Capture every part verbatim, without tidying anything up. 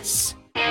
this.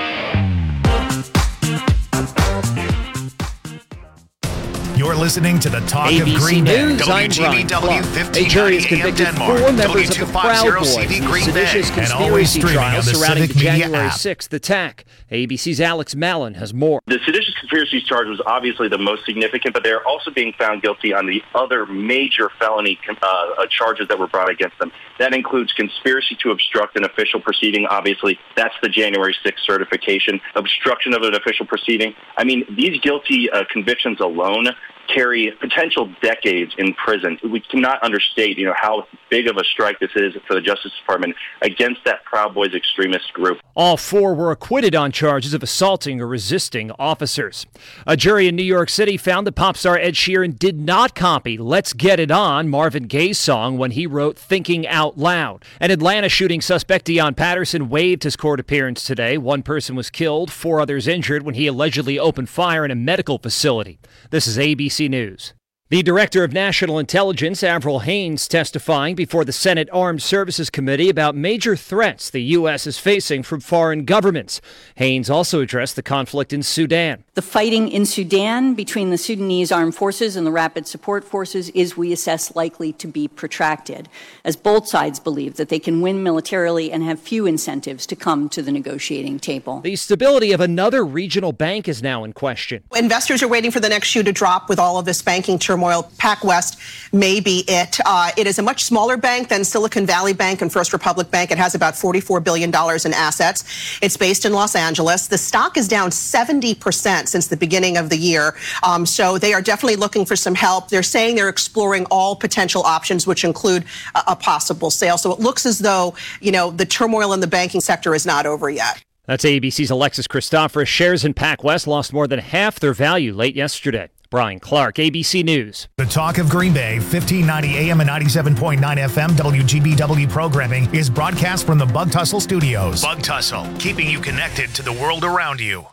You're listening to the Talk A B C of Green Bay. News, I'm Brian Clark. A jury has convicted four members of the Proud Boys in the seditious conspiracy trial surrounding the January sixth attack. A B C's Alex Mallon has more. The seditious conspiracy charge was obviously the most significant, but they're also being found guilty on the other major felony uh, charges that were brought against them. That includes conspiracy to obstruct an official proceeding. Obviously, that's the January sixth certification. Obstruction of an official proceeding. I mean, these guilty uh, convictions alone carry potential decades in prison. We cannot understate, you know, how big of a strike this is for the Justice Department against that Proud Boys extremist group. All four were acquitted on charges of assaulting or resisting officers. A jury in New York City found that pop star Ed Sheeran did not copy Let's Get It On, Marvin Gaye's song, when he wrote Thinking Out Loud. An Atlanta shooting suspect, Deion Patterson, waived his court appearance today. One person was killed, four others injured when he allegedly opened fire in a medical facility. This is A B C News. The Director of National Intelligence, Avril Haines, testifying before the Senate Armed Services Committee about major threats the U S is facing from foreign governments. Haines also addressed the conflict in Sudan. The fighting in Sudan between the Sudanese armed forces and the Rapid Support Forces is, we assess, likely to be protracted, as both sides believe that they can win militarily and have few incentives to come to the negotiating table. The stability of another regional bank is now in question. Investors are waiting for the next shoe to drop with all of this banking turmoil. PacWest may be it. Uh, it is a much smaller bank than Silicon Valley Bank and First Republic Bank. It has about forty-four billion dollars in assets. It's based in Los Angeles. The stock is down seventy percent since the beginning of the year. Um, so they are definitely looking for some help. They're saying they're exploring all potential options, which include a, a possible sale. So it looks as though, you know, the turmoil in the banking sector is not over yet. That's A B C's Alexis Christoforous. Shares in PacWest lost more than half their value late yesterday. Brian Clark, A B C News. The Talk of Green Bay, fifteen ninety A M and ninety-seven point nine F M W G B W programming is broadcast from the Bug Tussle Studios. Bug Tussle, keeping you connected to the world around you.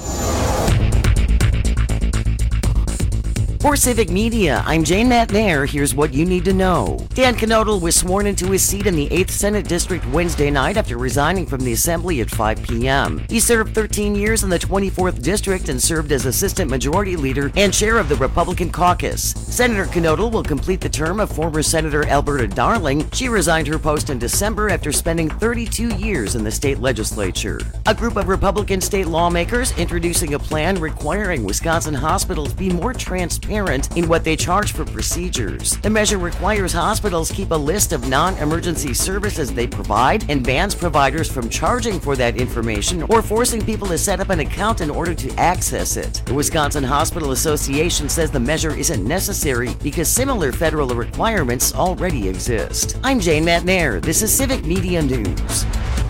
For Civic Media, I'm Jane Matnair. Here's what you need to know. Dan Knodel was sworn into his seat in the eighth Senate District Wednesday night after resigning from the Assembly at five p.m. He served thirteen years in the twenty-fourth District and served as Assistant Majority Leader and Chair of the Republican Caucus. Senator Knodel will complete the term of former Senator Alberta Darling. She resigned her post in December after spending thirty-two years in the state legislature. A group of Republican state lawmakers introducing a plan requiring Wisconsin hospitals be more transparent in what they charge for procedures. The measure requires hospitals keep a list of non-emergency services they provide and bans providers from charging for that information or forcing people to set up an account in order to access it. The Wisconsin Hospital Association says the measure isn't necessary because similar federal requirements already exist. I'm Jane Matnair. This is Civic Media News.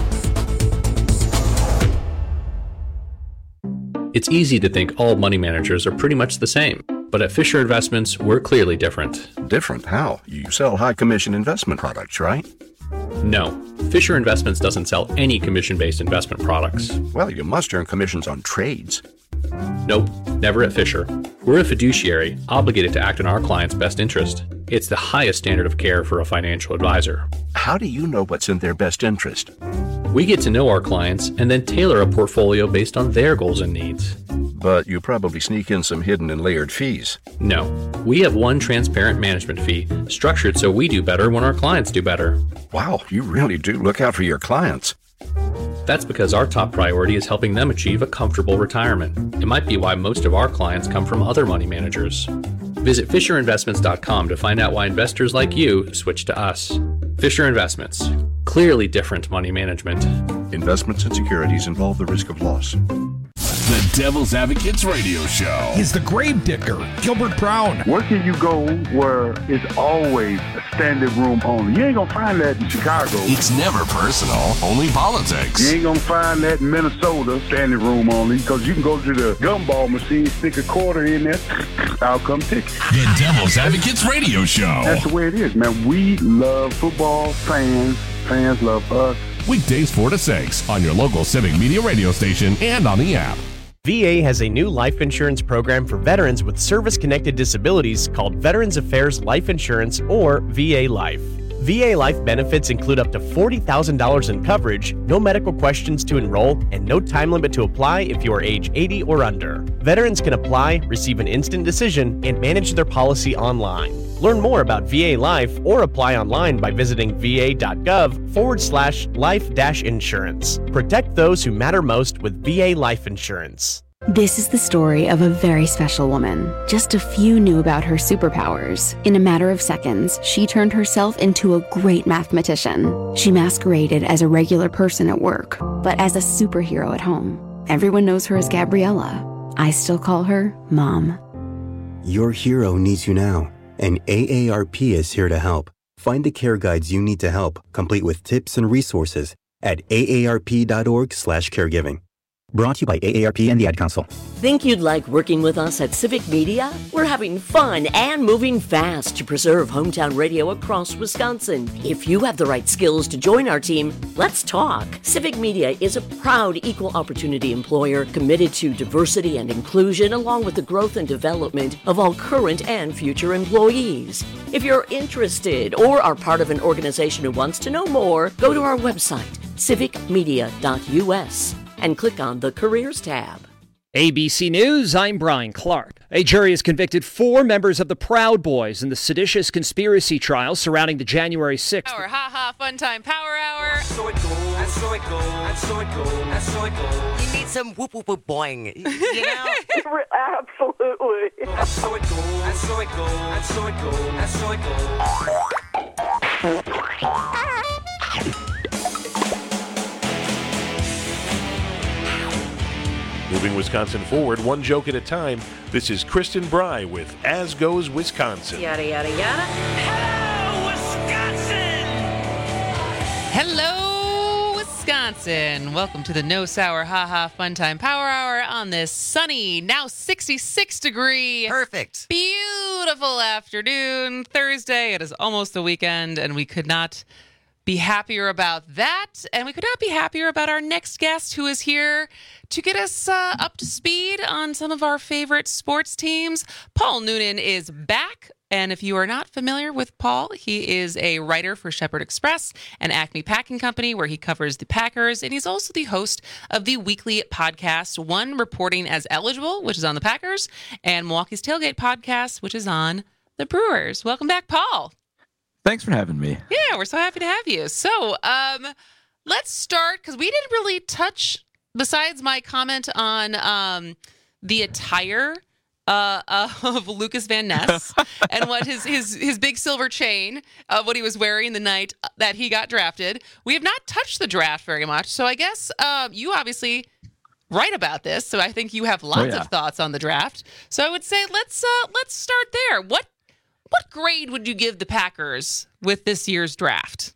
It's easy to think all money managers are pretty much the same. But at Fisher Investments, we're clearly different. Different? How? You sell high-commission investment products, right? No. Fisher Investments doesn't sell any commission-based investment products. Well, you must earn commissions on trades. Nope, never at Fisher. We're a fiduciary, obligated to act in our client's best interest. It's the highest standard of care for a financial advisor. How do you know what's in their best interest? We get to know our clients and then tailor a portfolio based on their goals and needs. But you probably sneak in some hidden and layered fees. No. We have one transparent management fee, structured so we do better when our clients do better. Wow, you really do look out for your clients. That's because our top priority is helping them achieve a comfortable retirement. It might be why most of our clients come from other money managers. Visit Fisher Investments dot com to find out why investors like you switch to us. Fisher Investments. Clearly different money management. Investments and securities involve the risk of loss. The Devil's Advocates Radio Show. He's the grave digger, Gilbert Brown. Where can you go where it's always a standing room only? You ain't gonna find that in Chicago. It's never personal, only politics. You ain't gonna find that in Minnesota, standing room only, because you can go to the gumball machine, stick a quarter in there, I'll come take it. The Devil's Advocates Radio Show. That's the way it is, man. We love football, fans, fans love us. Weekdays four to six on your local Civic Media radio station and on the app. V A has a new life insurance program for veterans with service-connected disabilities called Veterans Affairs Life Insurance, or V A Life. V A Life benefits include up to forty thousand dollars in coverage, no medical questions to enroll, and no time limit to apply if you are age eighty or under. Veterans can apply, receive an instant decision, and manage their policy online. Learn more about V A Life or apply online by visiting va.gov forward slash life dash insurance. Protect those who matter most with V A Life Insurance. This is the story of a very special woman. Just a few knew about her superpowers. In a matter of seconds, she turned herself into a great mathematician. She masqueraded as a regular person at work, but as a superhero at home. Everyone knows her as Gabriella. I still call her Mom. Your hero needs you now, and A A R P is here to help. Find the care guides you need to help, complete with tips and resources at aarp.org slash caregiving. Brought to you by A A R P and the Ad Council. Think you'd like working with us at Civic Media? We're having fun and moving fast to preserve hometown radio across Wisconsin. If you have the right skills to join our team, let's talk. Civic Media is a proud equal opportunity employer committed to diversity and inclusion, along with the growth and development of all current and future employees. If you're interested or are part of an organization who wants to know more, go to our website, civic media dot u s. and click on the Careers tab. A B C News, I'm Brian Clark. A jury has convicted four members of the Proud Boys in the seditious conspiracy trial surrounding the January sixth. Our ha-ha fun time power hour. So it goes, and so it goes, and so it goes, and so it goes. You need some whoop whoop whoop boing, you know? Absolutely. And so it goes, and so it goes, and so it goes, and so it goes. Moving Wisconsin forward, one joke at a time. This is Kristen Bry with As Goes Wisconsin. Yada, yada, yada. Hello, Wisconsin! Hello, Wisconsin. Welcome to the No Sour Ha Ha Fun Time Power Hour on this sunny, now sixty-six degree. Perfect. Beautiful afternoon. Thursday. It is almost the weekend, and we could not be happier about that. And we could not be happier about our next guest, who is here to get us uh, up to speed on some of our favorite sports teams. Paul Noonan is back. And if you are not familiar with Paul, he is a writer for Shepherd Express and Acme Packing Company, where he covers the Packers. And he's also the host of the weekly podcast, One Reporting as Eligible, which is on the Packers, and Milwaukee's Tailgate podcast, which is on the Brewers. Welcome back, Paul. Thanks for having me. Yeah, we're so happy to have you. So um, let's start, because we didn't really touch, besides my comment on um, the attire uh, of Lucas Van Ness and what his, his, his big silver chain of what he was wearing the night that he got drafted. We have not touched the draft very much. So I guess uh, you obviously write about this, so I think you have lots oh, yeah. of thoughts on the draft. So I would say let's uh, let's start there. What What grade would you give the Packers with this year's draft?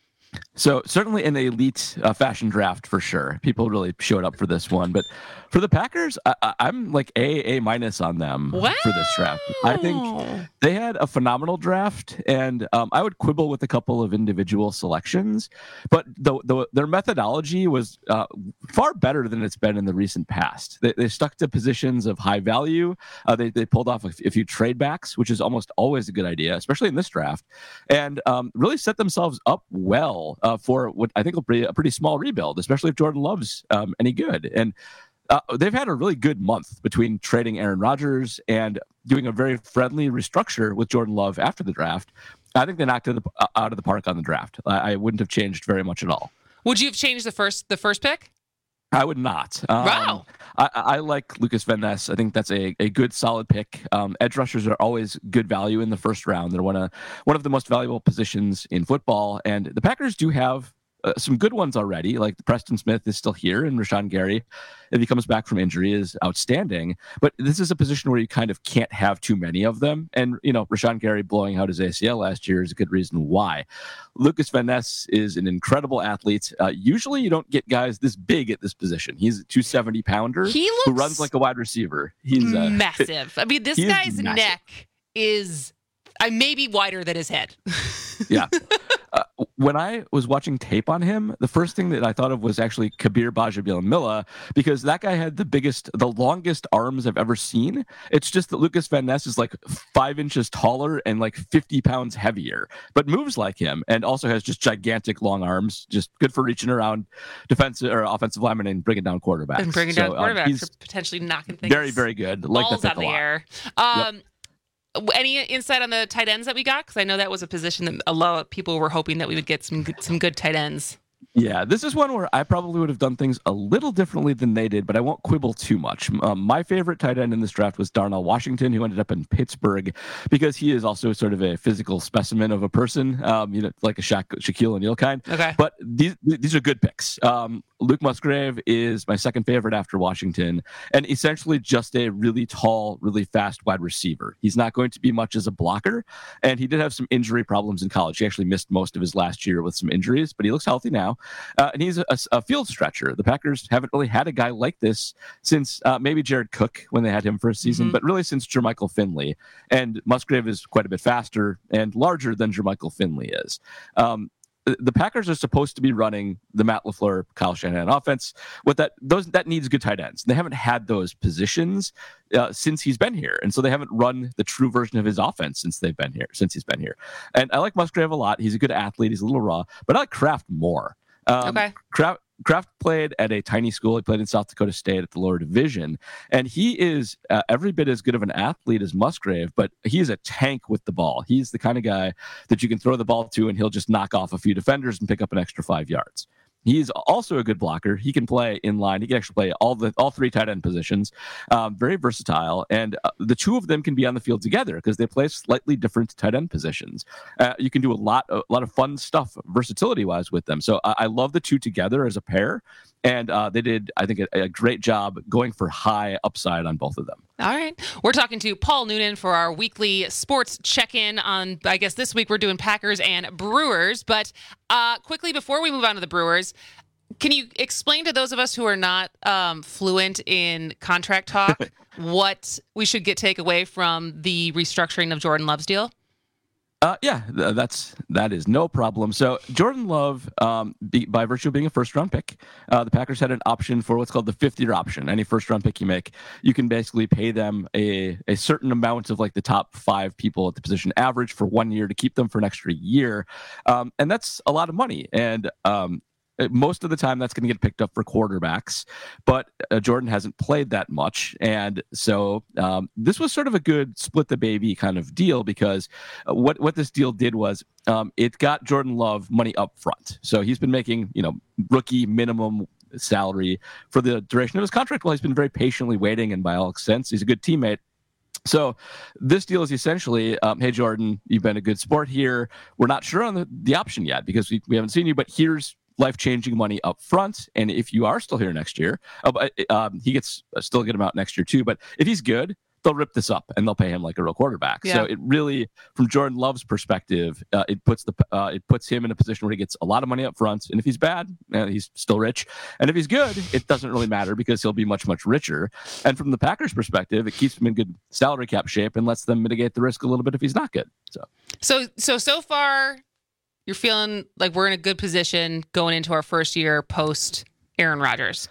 So certainly an elite uh, fashion draft for sure. People really showed up for this one, but for the Packers, I, I, I'm like A, A minus on them wow. for this draft. I think they had a phenomenal draft, and um, I would quibble with a couple of individual selections, but the, the, their methodology was uh, far better than it's been in the recent past. They, they stuck to positions of high value. Uh, they, they pulled off a, a few trade backs, which is almost always a good idea, especially in this draft, and um, really set themselves up well uh, for what I think will be a pretty small rebuild, especially if Jordan Love's um, any good. And Uh, they've had a really good month between trading Aaron Rodgers and doing a very friendly restructure with Jordan Love after the draft. I think they knocked it out of the park on the draft. I, I wouldn't have changed very much at all. Would you have changed the first the first pick? I would not. Um, wow. I, I like Lucas Van Ness. I think that's a, a good, solid pick. Um, edge rushers are always good value in the first round. They're one of, one of the most valuable positions in football. And the Packers do have Uh, some good ones already, like Preston Smith is still here, and Rashawn Gary, if he comes back from injury, is outstanding. But this is a position where you kind of can't have too many of them. And, you know, Rashawn Gary blowing out his A C L last year is a good reason why. Lucas Van Ness is an incredible athlete. Uh, usually you don't get guys this big at this position. He's a two seventy pounder he looks who runs like a wide receiver. He's uh, massive. I mean, this guy's neck is uh, maybe wider than his head. Yeah. Uh, when I was watching tape on him, the first thing that I thought of was actually Kabir Bajabila-Milla, because that guy had the biggest, the longest arms I've ever seen. It's just that Lucas Van Ness is like five inches taller and like fifty pounds heavier, but moves like him and also has just gigantic long arms, just good for reaching around defensive or offensive linemen and bringing down quarterbacks. And bringing so, down quarterbacks um, he's or potentially knocking things. Very, very good. Like balls that out of the a lot. air. Um, Yep. Any insight on the tight ends that we got? Because I know that was a position that a lot of people were hoping that we would get some good, some good tight ends. Yeah, this is one where I probably would have done things a little differently than they did, but I won't quibble too much. Um, my favorite tight end in this draft was Darnell Washington, who ended up in Pittsburgh, because he is also sort of a physical specimen of a person, um, you know, like a Sha- Shaquille O'Neal kind. Okay. But these these are good picks. Um, Luke Musgrave is my second favorite after Washington, and essentially just a really tall, really fast wide receiver. He's not going to be much as a blocker, and he did have some injury problems in college. He actually missed most of his last year with some injuries, but he looks healthy now. Uh, and he's a, a field stretcher. The Packers haven't really had a guy like this since uh, maybe Jared Cook when they had him for a season, mm-hmm. but really since Jermichael Finley. And Musgrave is quite a bit faster and larger than Jermichael Finley is. Um, the Packers are supposed to be running the Matt LaFleur, Kyle Shanahan offense. What that those that needs good tight ends. They haven't had those positions uh, since he's been here, and so they haven't run the true version of his offense since they've been here. Since he's been here, and I like Musgrave a lot. He's a good athlete. He's a little raw, but I like Kraft more. Um, okay. Kraft, Kraft played at a tiny school. He played in South Dakota State at the lower division, and he is uh, every bit as good of an athlete as Musgrave, but he is a tank with the ball. He's the kind of guy that you can throw the ball to, and he'll just knock off a few defenders and pick up an extra five yards. He's also a good blocker. He can play in line. He can actually play all the all three tight end positions. Um, very versatile, and uh, the two of them can be on the field together because they play slightly different tight end positions. Uh, you can do a lot, a lot of fun stuff, versatility wise, with them. So I, I love the two together as a pair, and uh, they did, I think, a, a great job going for high upside on both of them. All right. We're talking to Paul Noonan for our weekly sports check-in on, I guess this week we're doing Packers and Brewers. But uh, quickly, before we move on to the Brewers, can you explain to those of us who are not um, fluent in contract talk what we should get take away from the restructuring of Jordan Love's deal? Uh, yeah, th- that's that is no problem. So Jordan Love, um, be, by virtue of being a first-round pick, uh, the Packers had an option for what's called the fifth-year option. Any first-round pick you make, you can basically pay them a, a certain amount of like the top five people at the position average for one year to keep them for an extra year, um, and that's a lot of money. And um, most of the time, that's going to get picked up for quarterbacks, but uh, Jordan hasn't played that much. And so um, this was sort of a good split the baby kind of deal because uh, what, what this deal did was um, it got Jordan Love money up front. So he's been making, you know, rookie minimum salary for the duration of his contract. Well, he's been very patiently waiting, and by all sense, he's a good teammate. So this deal is essentially, um, hey, Jordan, you've been a good sport here. We're not sure on the, the option yet because we, we haven't seen you, but here's life-changing money up front. And if you are still here next year, uh, um, he gets uh, still get him out next year too. But if he's good, they'll rip this up and they'll pay him like a real quarterback. Yeah. So it really, from Jordan Love's perspective, uh, it puts the uh, it puts him in a position where he gets a lot of money up front. And if he's bad, uh, he's still rich. And if he's good, it doesn't really matter because he'll be much, much richer. And from the Packers' perspective, it keeps him in good salary cap shape and lets them mitigate the risk a little bit if he's not good. So, so, so, so far, you're feeling like we're in a good position going into our first year post Aaron Rodgers.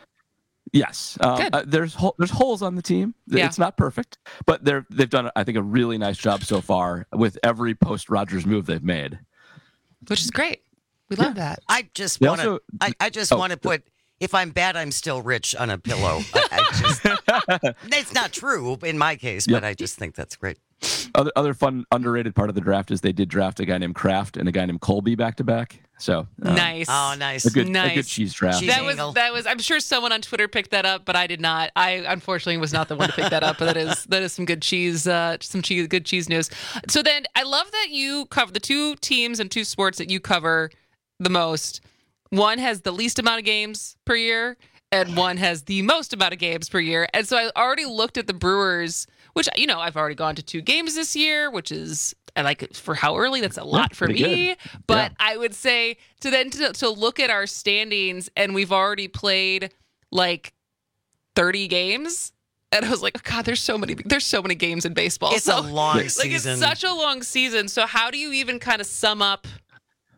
Yes, um, uh, there's ho- there's holes on the team. Yeah. It's not perfect, but they're they've done, I think, a really nice job so far with every post Rodgers move they've made, which is great. We love yeah. that. I just They want to. also- I, I just oh, want to put. If I'm bad, I'm still rich on a pillow. I, I just, it's not true in my case, Yep. but I just think that's great. Other other fun underrated part of the draft is they did draft a guy named Kraft and a guy named Colby back to back. So um, Nice. Oh, nice. a good Nice. a good cheese draft. Cheese That was angle. that was. I'm sure someone on Twitter picked that up, but I did not. I unfortunately was not the one to pick that up. But that is that is some good cheese, uh, some cheese, good cheese news. So then, I love that you cover the two teams and two sports that you cover the most. One has the least amount of games per year, and one has the most amount of games per year. And so I already looked at the Brewers, which, you know, I've already gone to two games this year, which is, I like it for how early. That's a lot Yeah, for pretty me. good. But Yeah. I would say to then to, to look at our standings, and we've already played like thirty games. And I was like, oh God, there's so many, there's so many games in baseball. It's so, a long like, season. It's such a long season. So how do you even kind of sum up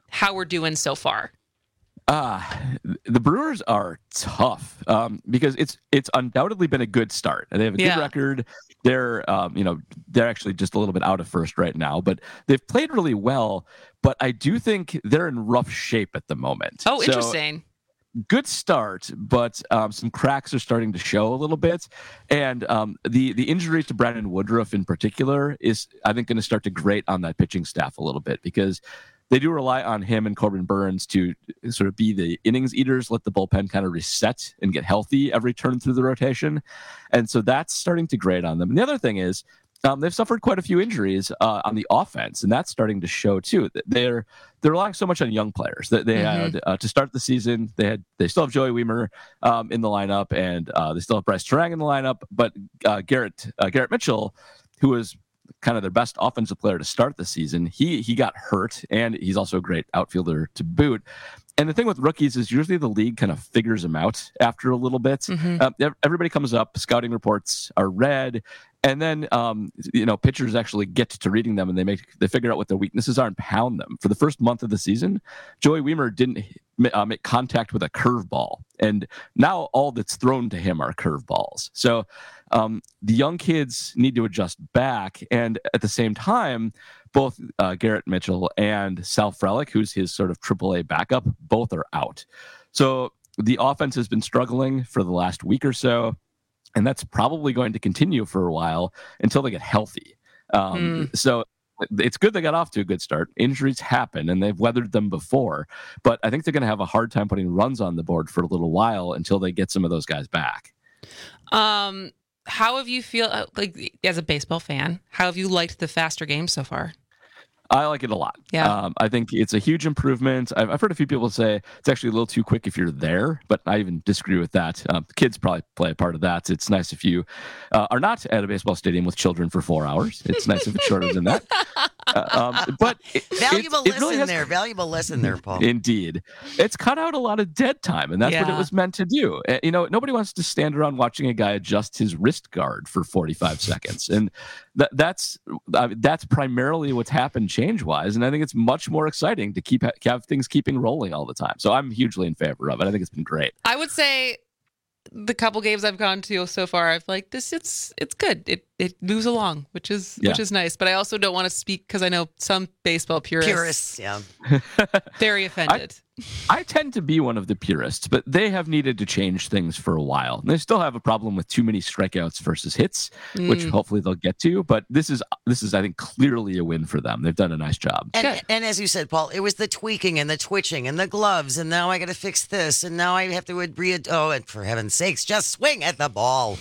how we're doing so far? Uh, the Brewers are tough um, because it's it's undoubtedly been a good start. They have a good Yeah. record. They're um, you know they're actually just a little bit out of first right now, but they've played really well. But I do think they're in rough shape at the moment. Oh, So, interesting. good start, but um, some cracks are starting to show a little bit. And um, the the injury to Brandon Woodruff in particular is, I think, going to start to grate on that pitching staff a little bit because they do rely on him and Corbin Burns to sort of be the innings eaters, let the bullpen kind of reset and get healthy every turn through the rotation. And so that's starting to grate on them. And the other thing is, Um, they've suffered quite a few injuries uh, on the offense, and that's starting to show too. They're they're relying so much on young players that they Mm-hmm. had uh, to start the season. They had they still have Joey Wiemer um, in the lineup, and uh, they still have Bryce Terang in the lineup. But uh, Garrett uh, Garrett Mitchell, who was kind of their best offensive player to start the season, he he got hurt, and he's also a great outfielder to boot. And the thing with rookies is usually the league kind of figures them out after a little bit. Mhm. Uh, everybody comes up, scouting reports are read, and then um, you know pitchers actually get to reading them, and they make they figure out what their weaknesses are and pound them. For the first month of the season, Joey Wiemer didn't uh, make contact with a curveball, and now all that's thrown to him are curveballs. So um, the young kids need to adjust back, and at the same time, both uh, Garrett Mitchell and Sal Frelick, who's his sort of triple A backup, both are out. So the offense has been struggling for the last week or so, and that's probably going to continue for a while until they get healthy. Um, Mm. So it's good they got off to a good start. Injuries happen, and they've weathered them before, but I think they're going to have a hard time putting runs on the board for a little while until they get some of those guys back. Um, how have you feel uh, like as a baseball fan? How have you liked the faster game so far? I like it a lot. Yeah. Um, I think it's a huge improvement. I've, I've heard a few people say it's actually a little too quick if you're there, but I even disagree with that. Um, kids probably play a part of that. It's nice if you uh, are not at a baseball stadium with children for four hours. It's nice if it's shorter than that. Uh, um, but it, Valuable it, it lesson really has, there. Valuable lesson there, Paul. Indeed. It's cut out a lot of dead time, and that's what it Yeah. was meant to do. Uh, You know, nobody wants to stand around watching a guy adjust his wrist guard for forty-five seconds. And that, that's uh, that's primarily what's happened change-wise, and I think it's much more exciting to keep have things keeping rolling all the time. So I'm hugely in favor of it. I think it's been great. I would say the couple games I've gone to so far, I've like this. It's it's good. It it moves along, which is which Yeah. is nice. But I also don't want to speak because I know some baseball purists, Purists, yeah. very offended. I tend to be one of the purists, but they have needed to change things for a while. And they still have a problem with too many strikeouts versus hits, which Mm. hopefully they'll get to. But this is this is I think clearly a win for them. They've done a nice job. And, and as you said, Paul, it was the tweaking and the twitching and the gloves, and now I got to fix this, and now I have to re oh, and for heaven's sakes, just swing at the ball.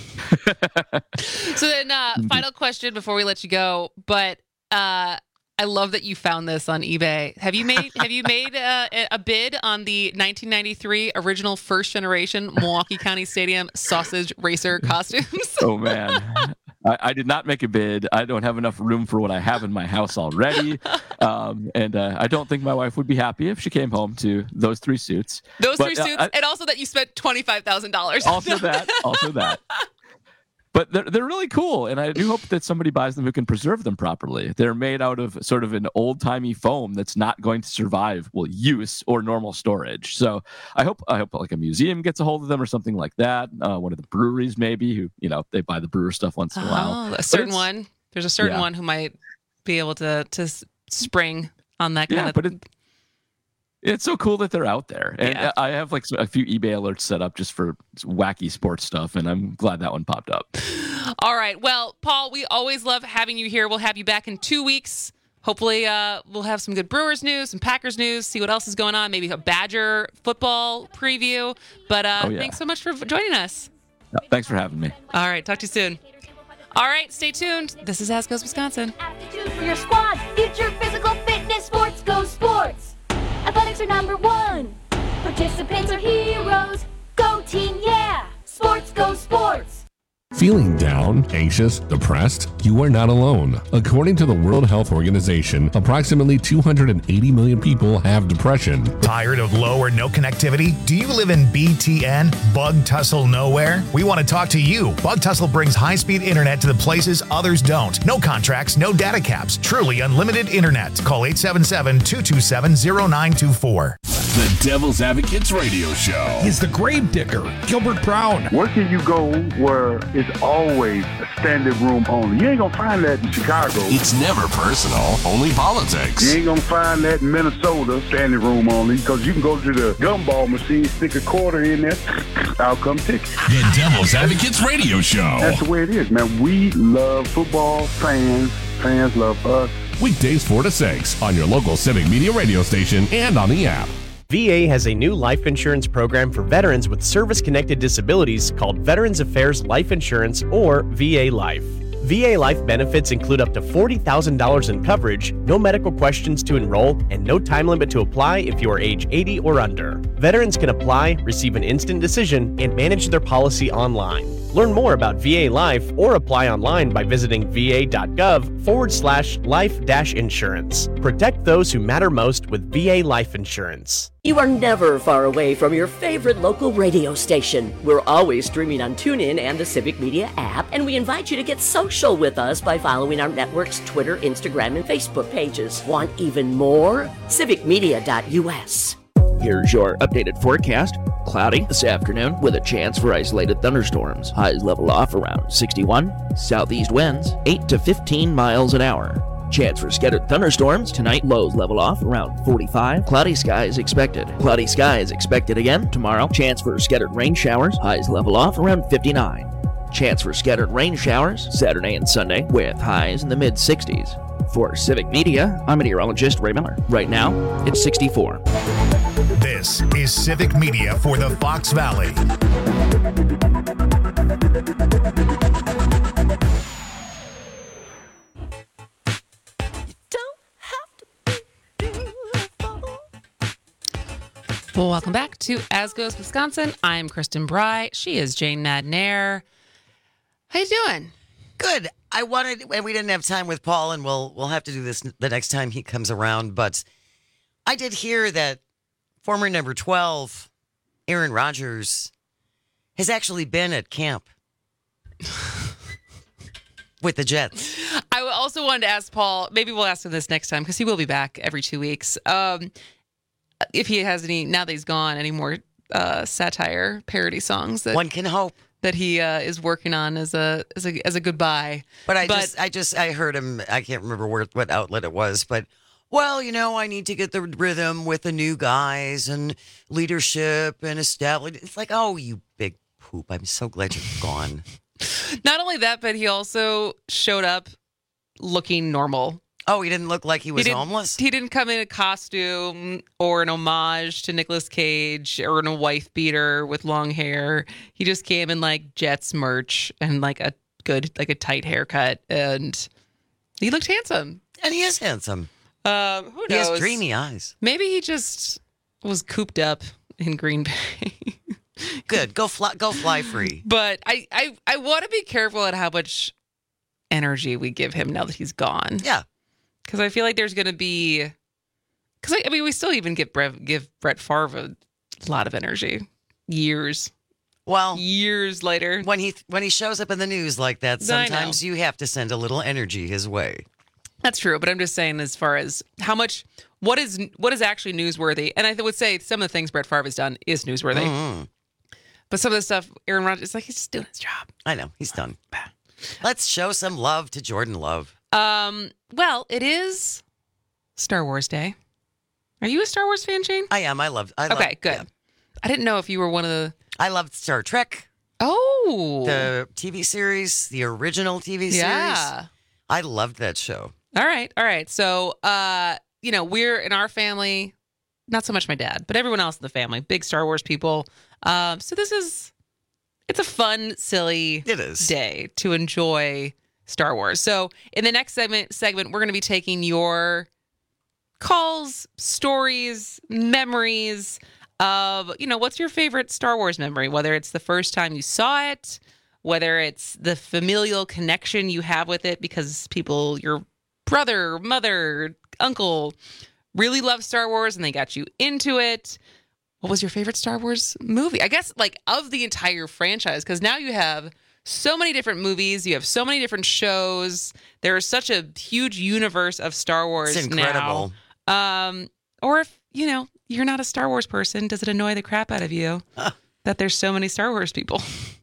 So then, uh, final question before we let you go. But uh, I love that you found this on eBay. Have you made Have you made uh, a bid on the nineteen ninety-three original first generation Milwaukee County Stadium sausage racer costumes? Oh man. I, I did not make a bid. I don't have enough room for what I have in my house already. Um, and uh, I don't think my wife would be happy if she came home to those three suits. Those But, three uh, suits, I- and also that you spent twenty-five thousand dollars. also that. Also that. But they're, they're really cool, and I do hope that somebody buys them who can preserve them properly. They're made out of sort of an old-timey foam that's not going to survive, well, use or normal storage. So I hope I hope like a museum gets a hold of them or something like that. Uh, one of the breweries maybe, who, you know, they buy the brewer stuff once in a while. Oh, a But certain it's- one. There's a certain Yeah. one who might be able to to s- spring on that kind Yeah, of. but it, it's so cool that they're out there. And Yeah. I have like a few eBay alerts set up just for wacky sports stuff, and I'm glad that one popped up. All right. Well, Paul, we always love having you here. We'll have you back in two weeks. Hopefully, uh, we'll have some good Brewers news, some Packers news, see what else is going on, maybe a Badger football preview. But uh, Oh, yeah. thanks so much for joining us. Yeah, thanks for having me. All right. Talk to you soon. All right. Stay tuned. This is As Goes Wisconsin. Aptitude for your squad. Future physical fitness. Sports go sports. Athletics are number one. Participants are heroes. Go team, yeah. Sports go sports. Feeling down, anxious, depressed? You are not alone. According to the World Health Organization, approximately two hundred eighty million people have depression. Tired of low or no connectivity? Do you live in B T N, Bug Tussle Nowhere? We want to talk to you. Bug Tussle brings high-speed internet to the places others don't. No contracts, no data caps. Truly unlimited internet. Call eight seven seven, two two seven, zero nine two four. The Devil's Advocates Radio Show. He's the grave digger, Gilbert Brown. Where can you go where it's always a standing room only? You ain't gonna find that in Chicago. It's never personal, only politics. You ain't gonna find that in Minnesota, standing room only, because you can go to the gumball machine, stick a quarter in there, out come tickets. The Devil's Advocates Radio Show. That's the way it is, man. We love football, fans, fans love us. Weekdays four to six on your local Civic Media radio station and on the app. V A has a new life insurance program for veterans with service-connected disabilities called Veterans Affairs Life Insurance, or V A Life. V A Life benefits include up to forty thousand dollars in coverage, no medical questions to enroll, and no time limit to apply if you are age eighty or under. Veterans can apply, receive an instant decision, and manage their policy online. Learn more about V A Life or apply online by visiting va.gov forward slash life dash insurance. Protect those who matter most with V A Life Insurance. You are never far away from your favorite local radio station. We're always streaming on TuneIn and the Civic Media app, and we invite you to get social with us by following our network's Twitter, Instagram, and Facebook pages. Want even more? civic media dot u s. Here's your updated forecast. Cloudy this afternoon with a chance for isolated thunderstorms. Highs level off around sixty-one. Southeast winds eight to fifteen miles an hour. Chance for scattered thunderstorms tonight. Lows level off around forty-five. Cloudy skies expected. Cloudy skies expected again tomorrow. Chance for scattered rain showers. Highs level off around fifty-nine. Chance for scattered rain showers Saturday and Sunday with highs in the mid sixties. For Civic Media, I'm meteorologist Ray Miller. Right now, it's sixty-four. This is Civic Media for the Fox Valley. Well, welcome back to As Goes Wisconsin. I'm Kristen Bry. She is Jane Nadnair. How you doing? Good. I wanted, and we didn't have time with Paul, and we'll we'll have to do this the next time he comes around. But I did hear that former number twelve, Aaron Rodgers, has actually been at camp with the Jets. I also wanted to ask Paul, maybe we'll ask him this next time because he will be back every two weeks. Um, if he has any, now that he's gone, any more uh, satire parody songs that one can hope that he uh, is working on as a as a as a goodbye. But I but, just I just I heard him. I can't remember where, what outlet it was, but. Well, you know, I need to get the rhythm with the new guys and leadership and establish. It's like, oh, you big poop. I'm so glad you're gone. Not only that, but he also showed up looking normal. Oh, he didn't look like he was he homeless? He didn't come in a costume or an homage to Nicolas Cage or in a wife beater with long hair. He just came in like Jets merch and like a good, like a tight haircut. And he looked handsome. And he is handsome. Um, who knows? He has dreamy eyes. Maybe he just was cooped up in Green Bay. Good. Go fly, go fly free. But I, I, I want to be careful at how much energy we give him now that he's gone. Yeah. Because I feel like there's going to be... Because, I mean, we still even give Brett, give Brett Favre a lot of energy. Years. Well, years later. When he when he shows up in the news like that, sometimes you have to send a little energy his way. That's true, but I'm just saying as far as how much, what is what is actually newsworthy, and I would say some of the things Brett Favre has done is newsworthy. Mm-hmm. But some of the stuff, Aaron Rodgers, is like, he's just doing his job. I know, he's done. Let's show some love to Jordan Love. Um. Well, it is Star Wars Day. Are you a Star Wars fan, Jane? I am. I love. I love okay, good. Yeah. I didn't know if you were one of the... I loved Star Trek. Oh. The T V series, the original T V series. Yeah. I loved that show. All right. All right. So, uh, you know, we're in our family, not so much my dad, but everyone else in the family, big Star Wars people. Um, so this is, it's a fun, silly it is. day to enjoy Star Wars. So in the next segment, segment, we're going to be taking your calls, stories, memories of, you know, what's your favorite Star Wars memory, whether it's the first time you saw it, whether it's the familial connection you have with it because people, your brother, mother, uncle really love Star Wars and they got you into it. What was your favorite Star Wars movie? I guess like of the entire franchise, because now you have so many different movies. You have so many different shows. There is such a huge universe of Star Wars It's incredible. now. Um, or if, you know, you're not a Star Wars person, does it annoy the crap out of you that there's so many Star Wars people?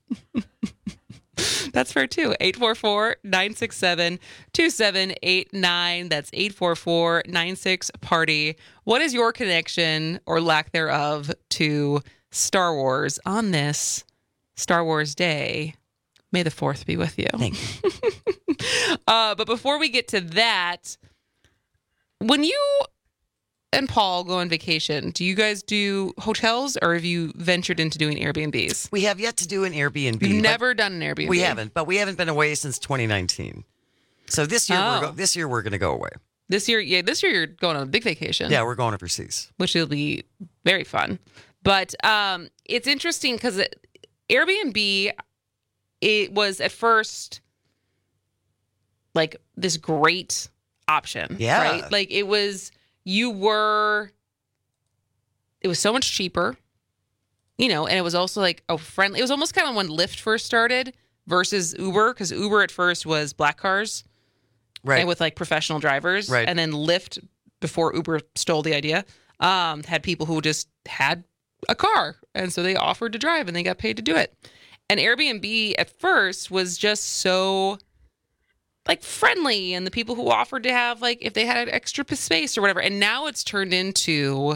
That's fair too. eight four four, nine six seven, two seven eight nine. That's eight four four, nine six, party. What is your connection or lack thereof to Star Wars on this Star Wars Day? May the fourth be with you. Thank you. uh, but before we get to that, when you and Paul go on vacation, do you guys do hotels or have you ventured into doing Airbnbs? We have yet to do an Airbnb. You've never done an Airbnb. We haven't, but we haven't been away since twenty nineteen. So this year, Oh. we're go- this year we're going to go away. This year, yeah, this year you're going on a big vacation. Yeah, we're going overseas, which will be very fun. But um, it's interesting because Airbnb, it was at first like this great option. Yeah. Right? Like it was, you were, it was so much cheaper, you know, and it was also like a friendly, it was almost kind of when Lyft first started versus Uber, because Uber at first was black cars. Right. And with like professional drivers. Right. And then Lyft, before Uber stole the idea, um, had people who just had a car. And so they offered to drive and they got paid to do it. And Airbnb at first was just so like friendly, and the people who offered to have like if they had extra space or whatever. And now it's turned into,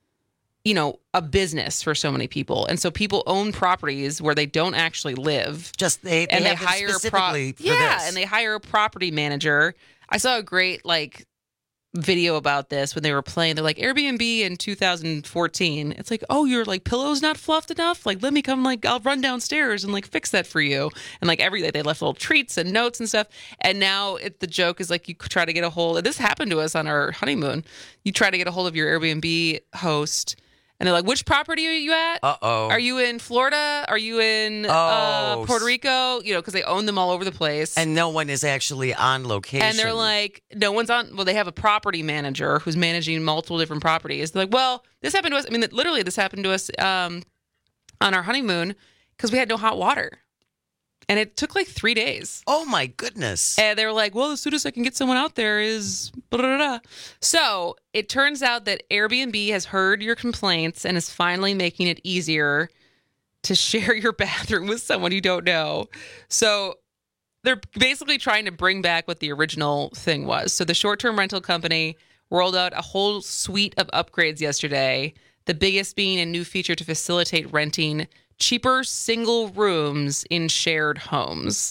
you know, a business for so many people. And so people own properties where they don't actually live. Just they, they and they have them hire a pro- specifically for yeah, this. and they hire a property manager. I saw a great like video about this when they were playing. They're like, Airbnb in two thousand fourteen. It's like, oh, your like pillow's not fluffed enough. Like, let me come. Like, I'll run downstairs and like fix that for you. And like every day they left little treats and notes and stuff. And now it, the joke is like you try to get a hold. This happened to us on our honeymoon. You try to get a hold of your Airbnb host. And they're like, which property are you at? Uh-oh. Are you in Florida? Are you in Oh. uh, Puerto Rico? You know, because they own them all over the place. And no one is actually on location. And they're like, no one's on. Well, they have a property manager who's managing multiple different properties. They're like, well, this happened to us. I mean, literally, this happened to us um, on our honeymoon because we had no hot water. And it took like three days. Oh, my goodness. And they were like, well, as soon as I can get someone out there is blah, blah, blah. So it turns out that Airbnb has heard your complaints and is finally making it easier to share your bathroom with someone you don't know. So they're basically trying to bring back what the original thing was. So the short-term rental company rolled out a whole suite of upgrades yesterday, the biggest being a new feature to facilitate renting cheaper single rooms in shared homes.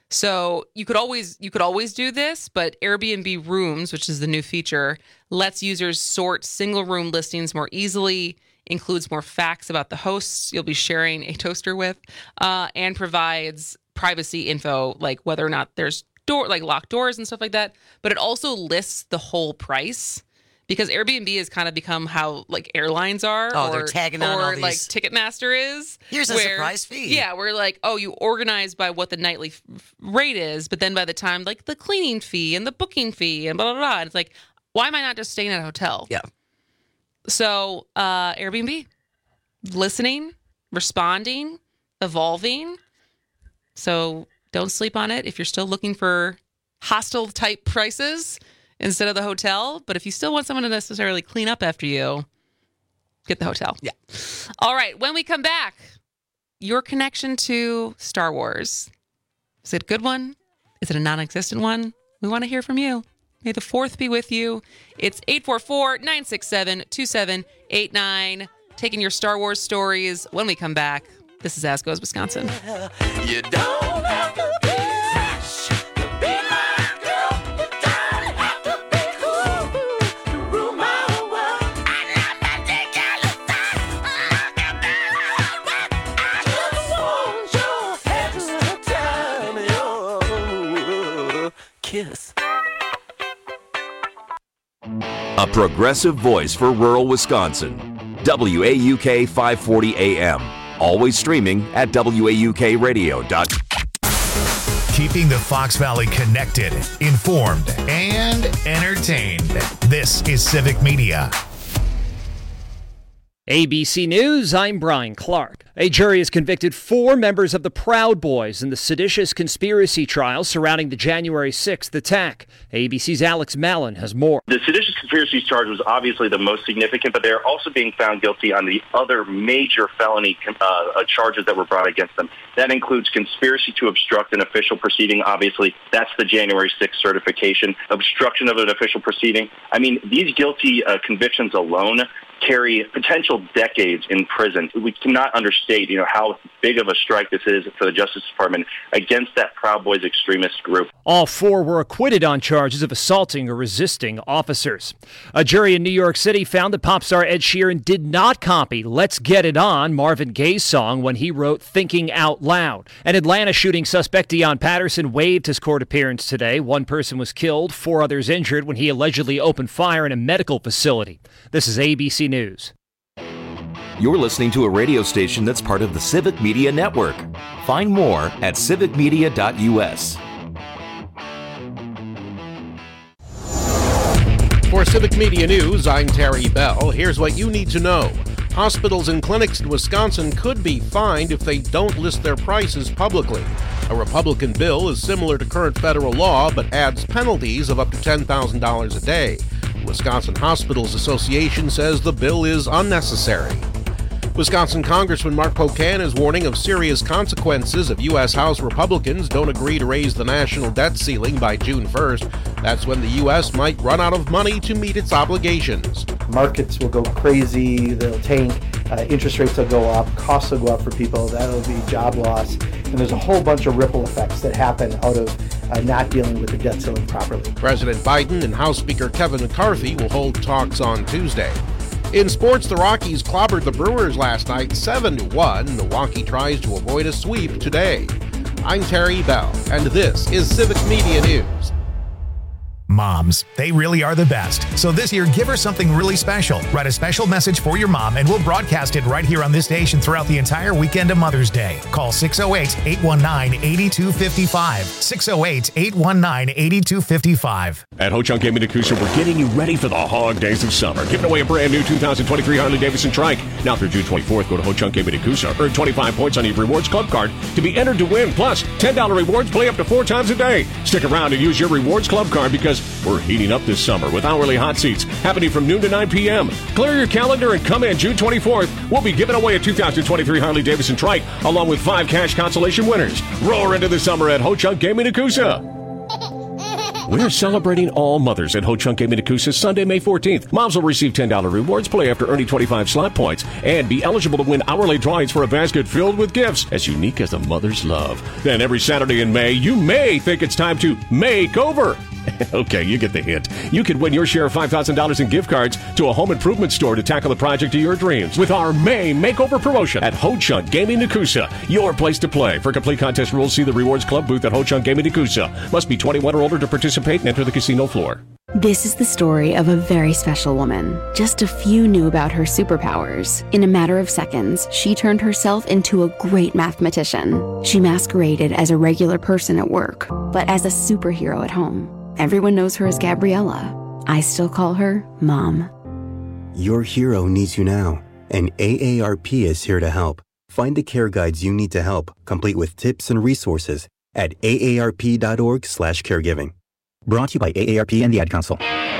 So you could always you could always do this, but Airbnb Rooms, which is the new feature, lets users sort single room listings more easily, includes more facts about the hosts you'll be sharing a toaster with, uh, and provides privacy info like whether or not there's door like locked doors and stuff like that. But it also lists the whole price. Because Airbnb has kind of become how like airlines are, Oh, or, they're tagging on or all these- like Ticketmaster is. Here's a where- surprise fee. Yeah, we're like, oh, you organize by what the nightly f- f- rate is, but then by the time like the cleaning fee and the booking fee and blah blah blah, and it's like, why am I not just staying at a hotel? Yeah. So uh, Airbnb, listening, responding, evolving. So don't sleep on it if you're still looking for hostel type prices instead of the hotel. But if you still want someone to necessarily clean up after you, get the hotel. Yeah. All right. When we come back, your connection to Star Wars. Is it a good one? Is it a non-existent one? We want to hear from you. May the fourth be with you. It's eight four four, nine six seven, two seven eight nine. Taking your Star Wars stories when we come back. This is As Goes Wisconsin. You don't have to be rich to be my girl. You don't have to be cool to rule my world. I love my decaler. I just want your head to the time. Kiss. A progressive voice for rural Wisconsin. W A U K five forty A M. Always streaming at W A U K radio dot com. Keeping the Fox Valley connected, informed, and entertained. This is Civic Media. A B C News, I'm Brian Clark. A jury has convicted four members of the Proud Boys in the seditious conspiracy trial surrounding the January sixth attack. A B C's Alex Mallon has more. The seditious conspiracy charge was obviously the most significant, but they're also being found guilty on the other major felony uh, charges that were brought against them. That includes conspiracy to obstruct an official proceeding. Obviously, that's the January sixth certification. Obstruction of an official proceeding. I mean, these guilty uh, convictions alone carry potential decades in prison. We cannot understate, you know, how big of a strike this is for the Justice Department against that Proud Boys extremist group. All four were acquitted on charges of assaulting or resisting officers. A jury in New York City found that pop star Ed Sheeran did not copy Let's Get It On, Marvin Gaye's song, when he wrote Thinking Out Loud. An Atlanta shooting suspect, Deion Patterson, waived his court appearance today. One person was killed, four others injured when he allegedly opened fire in a medical facility. This is A B C News. You're listening to a radio station that's part of the Civic Media Network. Find more at civic media dot u s. For Civic Media News, I'm Terry Bell. Here's what you need to know. Hospitals and clinics in Wisconsin could be fined if they don't list their prices publicly. A Republican bill is similar to current federal law, but adds penalties of up to ten thousand dollars a day. The Wisconsin Hospitals Association says the bill is unnecessary. Wisconsin Congressman Mark Pocan is warning of serious consequences if U S House Republicans don't agree to raise the national debt ceiling by June first. That's when the U S might run out of money to meet its obligations. Markets will go crazy, they'll tank, uh, interest rates will go up, costs will go up for people, that'll be job loss, and there's a whole bunch of ripple effects that happen out of uh, not dealing with the debt ceiling properly. President Biden and House Speaker Kevin McCarthy will hold talks on Tuesday. In sports, the Rockies clobbered the Brewers last night seven to one. Milwaukee tries to avoid a sweep today. I'm Terry Bell, and this is Civic Media News. Moms, they really are the best. So this year, give her something really special. Write a special message for your mom, and we'll broadcast it right here on this station throughout the entire weekend of Mother's Day. Call six oh eight, eight one nine, eight two five five. six oh eight, eight one nine, eight two five five. At Ho-Chunk Gaming Nakusa, we're getting you ready for the hog days of summer. Giving away a brand new two thousand twenty-three Harley-Davidson Trike. Now through June twenty-fourth, go to Ho-Chunk Gaming Nakusa. Earn twenty-five points on your Rewards Club card to be entered to win. Plus, ten dollars rewards play up to four times a day. Stick around and use your Rewards Club card because we're heating up this summer with hourly hot seats happening from noon to nine p.m. Clear your calendar and come in June twenty-fourth. We'll be giving away a two thousand twenty-three Harley-Davidson Trike along with five cash consolation winners. Roar into the summer at Ho-Chunk Gaming Nakusa. We're celebrating all mothers at Ho-Chunk Gaming Nakusa Sunday, May fourteenth. Moms will receive ten dollars rewards play after earning twenty-five slot points and be eligible to win hourly drawings for a basket filled with gifts as unique as a mother's love. Then every Saturday in May, you may think it's time to make over. Okay, you get the hint. You could win your share of five thousand dollars in gift cards to a home improvement store to tackle the project of your dreams with our May Makeover promotion at Ho-Chunk Gaming Nakusa. Your place to play. For complete contest rules, see the Rewards Club booth at Ho-Chunk Gaming Nakusa. Must be twenty-one or older to participate and enter the casino floor. This is the story of a very special woman. Just a few knew about her superpowers. In a matter of seconds, she turned herself into a great mathematician. She masqueraded as a regular person at work, but as a superhero at home. Everyone knows her as Gabriella. I still call her Mom. Your hero needs you now, and A A R P is here to help. Find the care guides you need to help, complete with tips and resources at A A R P dot org slash caregiving. Brought to you by A A R P and the Ad Council.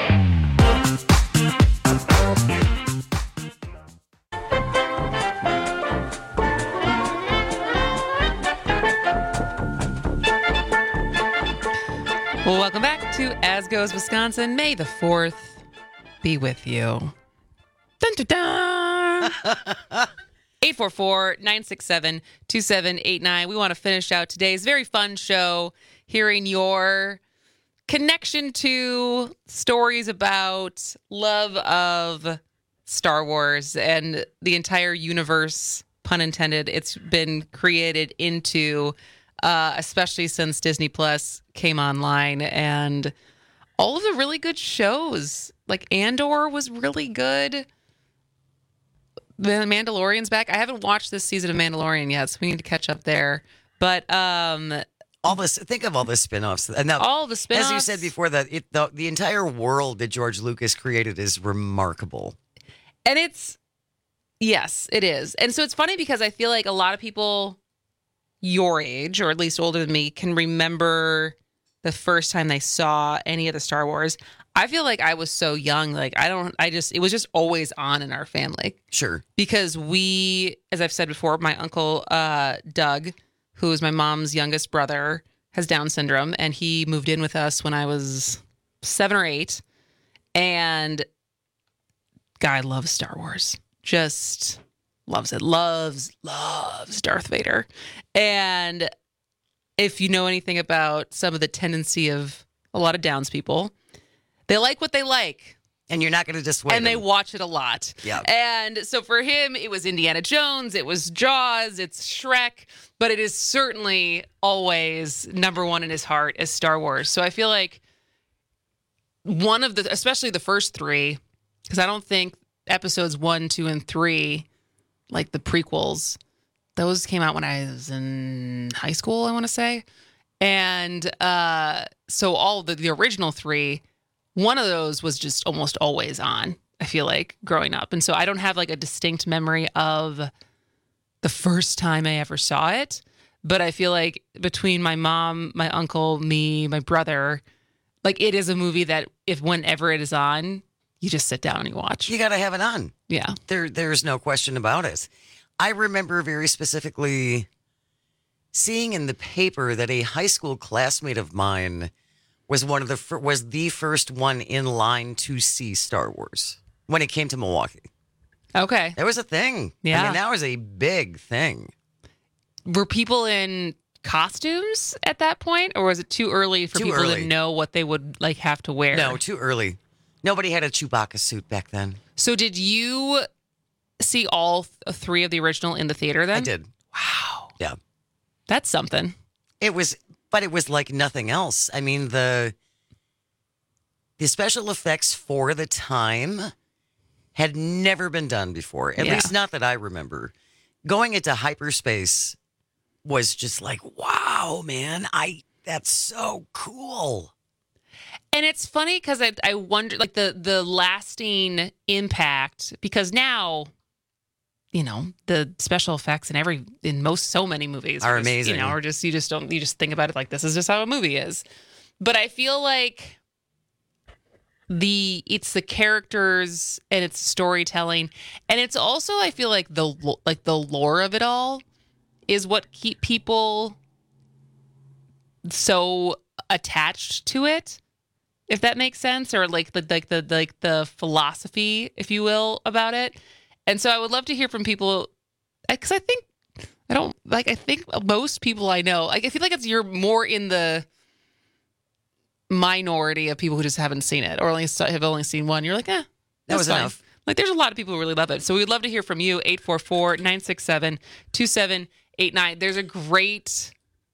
Well, welcome back to As Goes Wisconsin. May the fourth be with you. Dun, dun, dun. eight four four, nine six seven, two seven eight nine. We want to finish out today's very fun show hearing your connection to stories about love of Star Wars and the entire universe, pun intended, it's been created into, uh, especially since Disney Plus came online, and all of the really good shows. Like Andor was really good. The Mandalorian's back. I haven't watched this season of Mandalorian yet, so we need to catch up there. But um, All this, think of all the spin-offs. And now, all the spin-offs. As you said before, that it, the, the entire world that George Lucas created is remarkable. And it's, yes, it is. And so it's funny because I feel like a lot of people your age, or at least older than me, can remember the first time they saw any of the Star Wars. I feel like I was so young, like I don't, I just, it was just always on in our family. Sure. Because we, as I've said before, my uncle uh, Doug, who is my mom's youngest brother, has Down syndrome, and he moved in with us when I was seven or eight. And guy loves Star Wars. Just loves it. Loves, loves Darth Vader. And if you know anything about some of the tendency of a lot of Downs people, they like what they like. And you're not going to dissuade And they them. watch it a lot. Yeah. And so for him, it was Indiana Jones, it was Jaws, it's Shrek, but it is certainly always number one in his heart is Star Wars. So I feel like one of the, especially the first three, because I don't think episodes one, two, and three, like the prequels, those came out when I was in high school, I want to say. And uh, so all the, the original three, one of those was just almost always on, I feel like, growing up. And so I don't have like a distinct memory of the first time I ever saw it. But I feel like between my mom, my uncle, me, my brother, like it is a movie that if whenever it is on, you just sit down and you watch. You got to have it on. Yeah. There, there's no question about it. I remember very specifically seeing in the paper that a high school classmate of mine was one of the fir- was the first one in line to see Star Wars when it came to Milwaukee. Okay. That was a thing. Yeah. I mean, that was a big thing. Were people in costumes at that point, or was it too early for Too people early. to know what they would like have to wear? No, too early. Nobody had a Chewbacca suit back then. So did you see all th- three of the original in the theater then? I did. Wow. Yeah. That's something. It was, but it was like nothing else. I mean, the the special effects for the time had never been done before. At Yeah. least not that I remember. Going into hyperspace was just like, wow, man, I that's so cool. And it's funny because I I wonder like the the lasting impact, because now, you know, the special effects in every in most so many movies Are just, amazing. You know, or just you just don't you just think about it like this is just how a movie is. But I feel like the it's the characters and it's storytelling, and it's also I feel like the lo- like the lore of it all is what keep people so attached to it, if that makes sense, or like the like the like the philosophy, if you will, about it. And so I would love to hear from people, because I think I don't like I think most people I know, like I feel like it's you're more in the minority of people who just haven't seen it or only have only seen one. You're like, eh, That was fine. enough. Like there's a lot of people who really love it. So we'd love to hear from you. eight four four, nine six seven, two seven eight nine. There's a great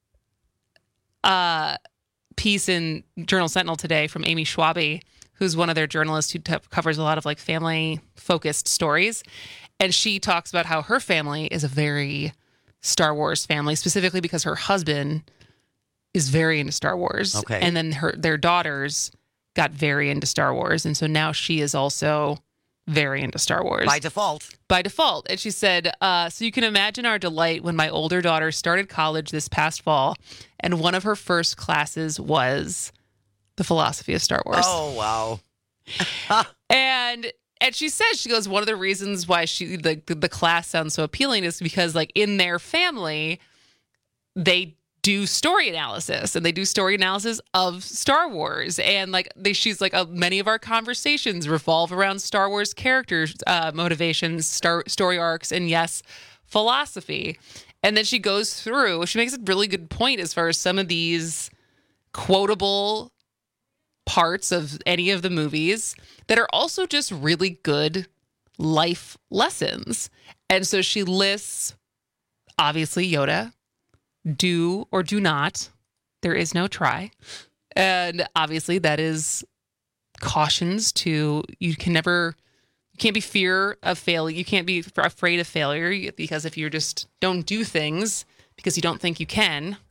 uh, piece in Journal Sentinel today from Amy Schwabe, who's one of their journalists who t- covers a lot of like family focused stories. And she talks about how her family is a very Star Wars family, specifically because her husband is very into Star Wars. Okay. And then her their daughters got very into Star Wars. And so now she is also very into Star Wars. By default. By default. And she said, uh, so you can imagine our delight when my older daughter started college this past fall, and one of her first classes was the philosophy of Star Wars. Oh, wow. And and she says, she goes, one of the reasons why she the the class sounds so appealing is because like in their family, they do story analysis and they do story analysis of Star Wars. And like they, she's like, uh, many of our conversations revolve around Star Wars characters, uh, motivations, star, story arcs, and yes, philosophy. And then she goes through, she makes a really good point as far as some of these quotable parts of any of the movies that are also just really good life lessons. And so she lists, obviously, Yoda, do or do not. There is no try. And obviously that is cautions to, you can never, you can't be fear of failure. You can't be afraid of failure, because if you just don't do things because you don't think you can,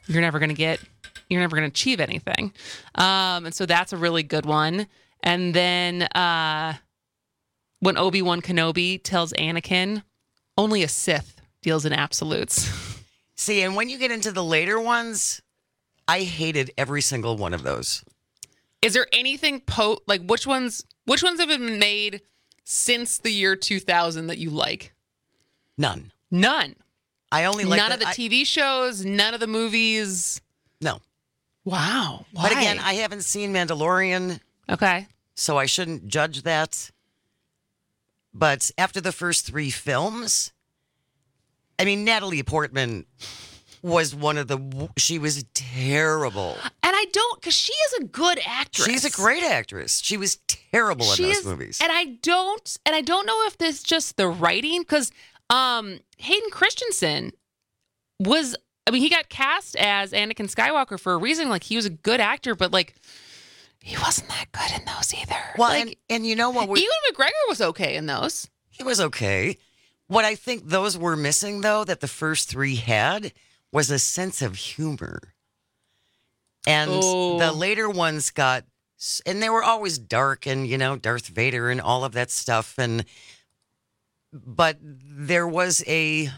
you're never going to get, you're never going to achieve anything. Um, and so that's a really good one. And then uh, when Obi-Wan Kenobi tells Anakin, only a Sith deals in absolutes. See, and when you get into the later ones, I hated every single one of those. Is there anything po like which ones which ones have been made since the year two thousand that you like? None. None. I only like none the, of the I, T V shows, none of the movies. No. Wow. Why? But again, I haven't seen Mandalorian. Okay. So I shouldn't judge that. But after the first three films, I mean, Natalie Portman was one of the, she was terrible. And I don't, because she is a good actress. She's a great actress. She was terrible in She those is- movies. And I don't, and I don't know if this is just the writing, because um, Hayden Christensen was, I mean, he got cast as Anakin Skywalker for a reason. Like, he was a good actor, but like, he wasn't that good in those either. Well, like, and, and you know what? We're, Ewan McGregor was okay in those. He was okay. What I think those were missing, though, that the first three had, was a sense of humor. And Oh. the later ones got, and they were always dark and, you know, Darth Vader and all of that stuff. And, but there was a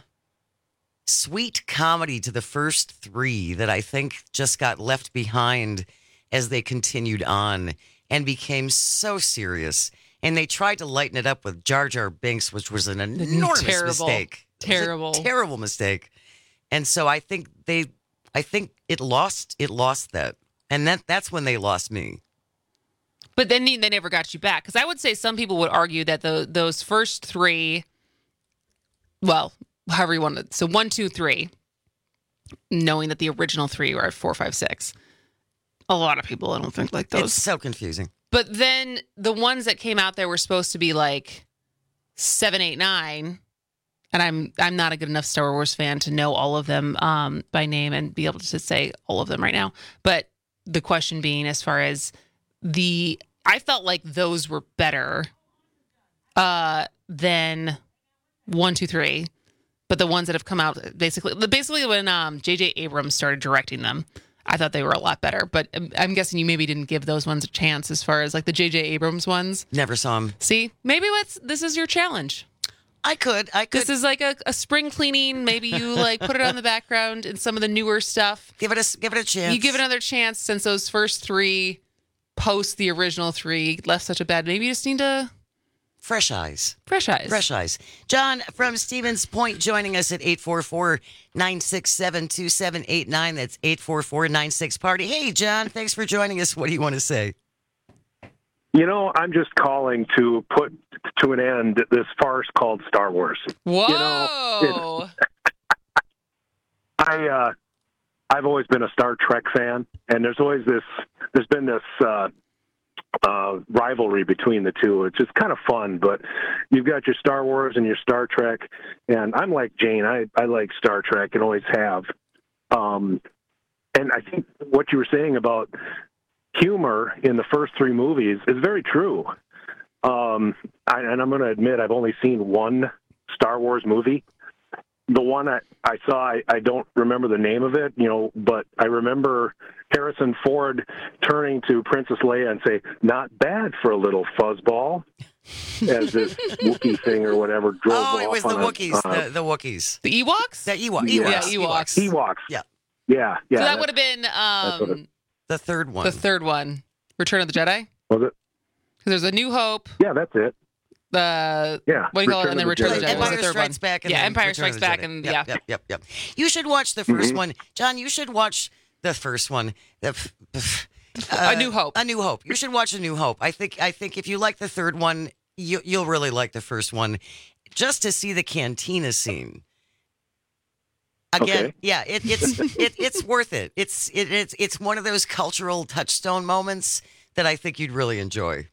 sweet comedy to the first three that I think just got left behind as they continued on and became so serious. And they tried to lighten it up with Jar Jar Binks, which was an enormous Terrible. mistake. It was a Terrible. terrible mistake. And so I think they, I think it lost, it lost that. And that that's when they lost me. But then they they never got you back. Because I would say some people would argue that the those first three, well, however you want to, so one, two, three, knowing that the original three were at four, five, six. A lot of people, I don't think, like those. It's so confusing. But then the ones that came out there were supposed to be like seven, eight, nine. And I'm I'm not a good enough Star Wars fan to know all of them um, by name and be able to say all of them right now. But the question being, as far as the, I felt like those were better uh, than one, two, three. But the ones that have come out, basically, basically when um, J J Abrams started directing them, I thought they were a lot better. But I'm- I'm guessing you maybe didn't give those ones a chance as far as like the J J Abrams ones. Never saw them. See, maybe what's this is your challenge. I could, I could. This is like a, a spring cleaning. Maybe you like put it on the background in some of the newer stuff. Give it a give it a chance. You give it another chance since those first three, post the original three, left such a bad. Maybe you just need to fresh eyes. Fresh eyes. Fresh eyes. John from Stevens Point joining us at eight four four, nine six seven, two seven eight nine. That's eight four four, nine six party. Hey, John, thanks for joining us. What do you want to say? You know, I'm just calling to put to an end this farce called Star Wars. Whoa! You know, I uh, I've always been a Star Trek fan, and there's always this. There's been this uh, uh, rivalry between the two. It's just kind of fun, but you've got your Star Wars and your Star Trek, and I'm like Jane. I I like Star Trek and always have. Um, and I think what you were saying about humor in the first three movies is very true. Um, I, and I'm going to admit I've only seen one Star Wars movie. The one I, I saw, I, I don't remember the name of it, you know, but I remember Harrison Ford turning to Princess Leia and say, "Not bad for a little fuzzball," as this Wookiee thing or whatever drove off. Oh, it was the on a- Wookiees. uh, the, the Wookiees. The Ewoks? The Ewok. Yeah. Yeah, Ewoks. Ewoks. Yeah. Yeah, yeah. so that would have been what um, it- the third one. the third one, Return of the Jedi. Was it? There's a New Hope. Yeah, that's it. The Yeah, what do you call it? Return And then of the Return of the Jedi. Jedi was the Empire third Strikes one. Back. And yeah, then Empire Return Strikes of the Back, Jedi. and yep, yeah. Yep, yep, yep. You should watch the 1st Mhm. one. John, you should watch the first one. The, A New Hope. A New Hope. You should watch A New Hope. I think I think if you like the third one, you, you'll really like the first one. Just to see the cantina scene. Again, Okay. yeah, it, it's it, it's worth it. It's it, it's it's one of those cultural touchstone moments that I think you'd really enjoy.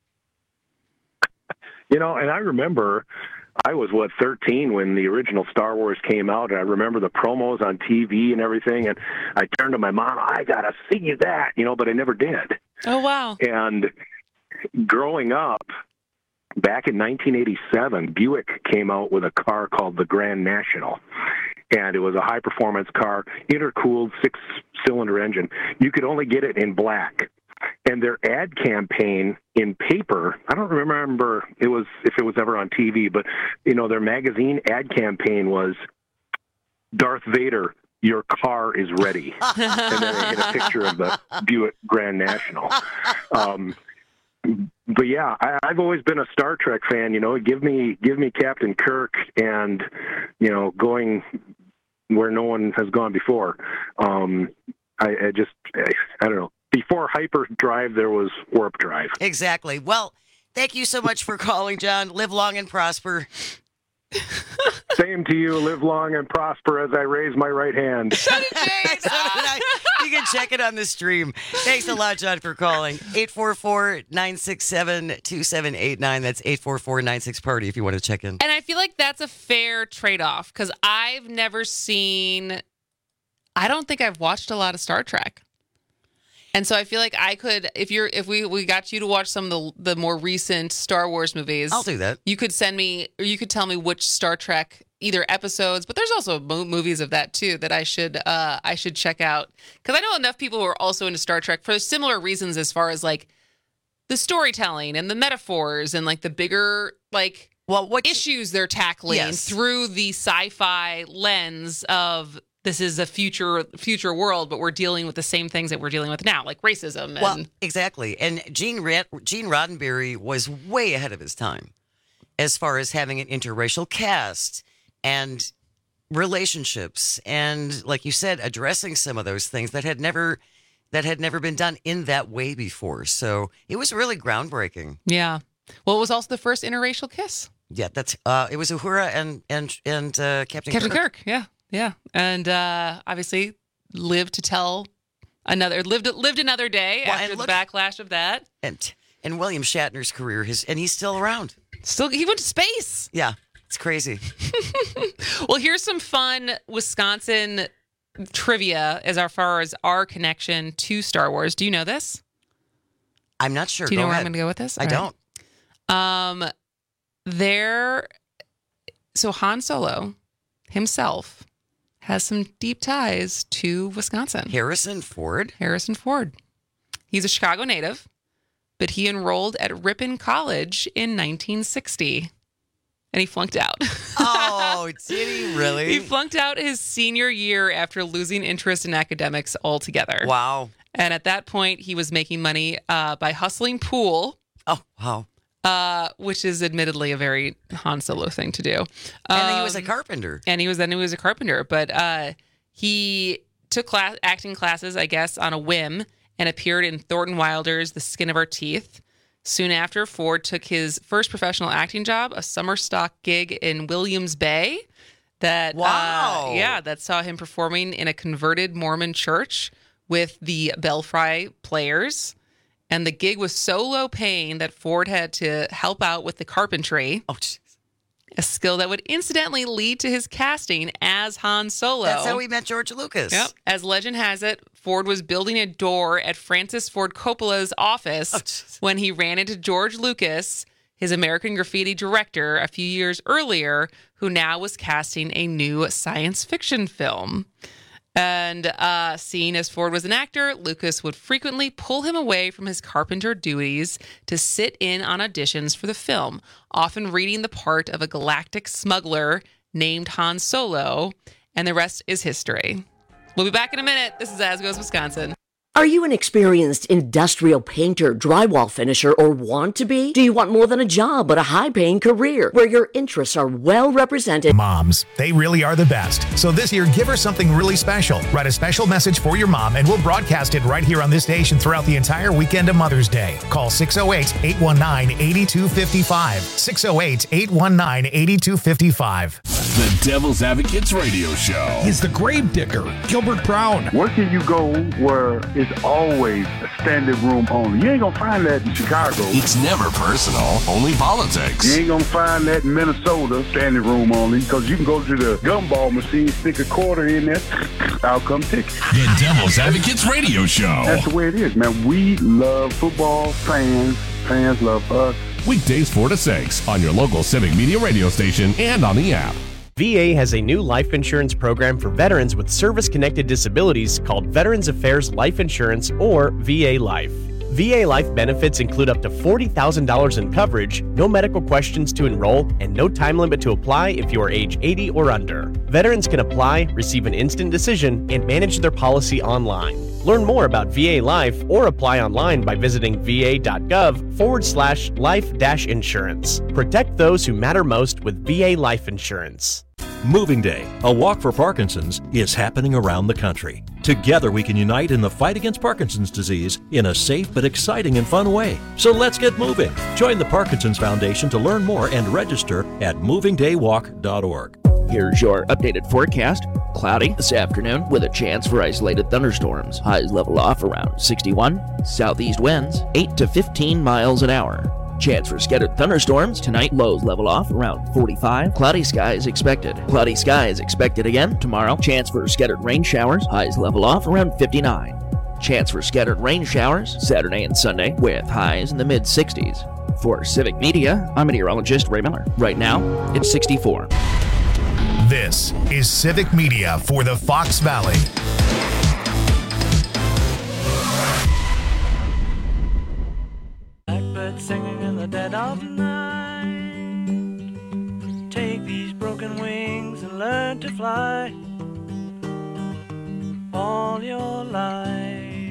You know, and I remember I was, what, thirteen when the original Star Wars came out, and I remember the promos on T V and everything, and I turned to my mom, "I got to see that," you know, but I never did. Oh, wow. And growing up, back in nineteen eighty-seven, Buick came out with a car called the Grand National. and it was a high-performance car, intercooled six-cylinder engine. You could only get it in black. And their ad campaign in paper, I don't remember it was if it was ever on T V, but, you know, their magazine ad campaign was, Darth Vader, your car is ready. And then they had a picture of the Buick Grand National. Um, but yeah, I, I've always been a Star Trek fan. You know, give me give me Captain Kirk and, you know, going where no one has gone before. Um, I, I just, I, I don't know. Before hyperdrive, there was warp drive. Exactly. Well, thank you so much for calling, John. Live long and prosper. Same to you. Live long and prosper as I raise my right hand. So did I. You can check it on the stream. Thanks a lot, John, for calling. eight four four, nine six seven, two seven eight nine. That's eight four four, nine six, party if you want to check in. And I feel like that's a fair trade-off because I've never seen, I don't think I've watched a lot of Star Trek. And so I feel like I could, if you're, if we, we got you to watch some of the the more recent Star Wars movies, I'll do that. You could send me, or you could tell me which Star Trek either episodes, but there's also mo- movies of that too that I should uh, I should check out because I know enough people who are also into Star Trek for similar reasons as far as like the storytelling and the metaphors and like the bigger like well what issues they're tackling yes. through the sci-fi lens of. This is a future future world, but we're dealing with the same things that we're dealing with now, like racism. And well, exactly. And Gene, Rod- Gene Roddenberry was way ahead of his time as far as having an interracial cast and relationships and, like you said, addressing some of those things that had never that had never been done in that way before. So it was really groundbreaking. Yeah. Well, it was also the first interracial kiss. Yeah, that's uh, it was Uhura and and and uh, Captain Captain Kirk. Kirk. Yeah. Yeah, and uh, obviously lived to tell another lived lived another day well, after look, the backlash of that. And and William Shatner's career, his and he's still around. Still, he went to space. Yeah, it's crazy. Well, here's some fun Wisconsin trivia as far as our connection to Star Wars. Do you know this? I'm not sure. Do you go know ahead. where I'm going to go with this? I All don't. Right. Um, there. So Han Solo himself has some deep ties to Wisconsin. Harrison Ford? Harrison Ford. He's a Chicago native, but he enrolled at Ripon College in nineteen sixty, and he flunked out. Oh, did he really? He flunked out his senior year after losing interest in academics altogether. Wow. And at that point, he was making money uh, by hustling pool. Oh, wow. Uh, which is admittedly a very Han Solo thing to do. And um, then he was a carpenter. And he was then he was a carpenter, but uh, he took class, acting classes, I guess, on a whim, and appeared in Thornton Wilder's The Skin of Our Teeth. Soon after, Ford took his first professional acting job, a summer stock gig in Williams Bay. That wow, uh, yeah, that saw him performing in a converted Mormon church with the Belfry Players. And the gig was so low paying that Ford had to help out with the carpentry. Oh, geez. A skill that would incidentally lead to his casting as Han Solo. That's how we met George Lucas. Yep. As legend has it, Ford was building a door at Francis Ford Coppola's office oh, when he ran into George Lucas, his American Graffiti director, a few years earlier, who now was casting a new science fiction film. And uh, seeing as Ford was an actor, Lucas would frequently pull him away from his carpenter duties to sit in on auditions for the film, often reading the part of a galactic smuggler named Han Solo, and the rest is history. We'll be back in a minute. This is As Goes Wisconsin. Are you an experienced industrial painter, drywall finisher, or want to be? Do you want more than a job, but a high-paying career where your interests are well represented? Moms, they really are the best. So this year, give her something really special. Write a special message for your mom, and we'll broadcast it right here on this station throughout the entire weekend of Mother's Day. Call six oh eight, eight one nine, eight two five five. six oh eight, eight one nine, eight two five five. The Devil's Advocates Radio Show. He's the grave digger, Gilbert Brown. Where can you go where it's always a standing room only? You ain't gonna find that in Chicago. It's never personal, only politics. You ain't gonna find that in Minnesota, standing room only, because you can go to the gumball machine, stick a quarter in there, out come tickets. The Devil's Advocates Radio Show. That's the way it is, man. We love football, fans, fans love us. Weekdays four to six on your local Civic Media radio station and on the app. V A has a new life insurance program for veterans with service-connected disabilities called Veterans Affairs Life Insurance, or V A Life. V A Life benefits include up to forty thousand dollars in coverage, no medical questions to enroll, and no time limit to apply if you are age eighty or under. Veterans can apply, receive an instant decision, and manage their policy online. Learn more about V A Life or apply online by visiting va.gov forward slash life dash insurance. Protect those who matter most with V A Life Insurance. Moving Day, a walk for Parkinson's, is happening around the country. Together we can unite in the fight against Parkinson's disease in a safe but exciting and fun way. So let's get moving. Join the Parkinson's Foundation to learn more and register at moving day walk dot org. Here's your updated forecast. Cloudy this afternoon with a chance for isolated thunderstorms. Highs level off around sixty-one. Southeast winds eight to fifteen miles an hour. Chance for scattered thunderstorms tonight. Lows level off around forty-five. Cloudy skies expected. Cloudy skies expected again tomorrow. Chance for scattered rain showers. Highs level off around fifty-nine. Chance for scattered rain showers Saturday and Sunday with highs in the mid sixties. For Civic Media, I'm meteorologist Ray Miller. Right now, it's sixty-four. This is Civic Media for the Fox Valley. Blackbird singing in the dead of night. Take these broken wings and learn to fly. All your life,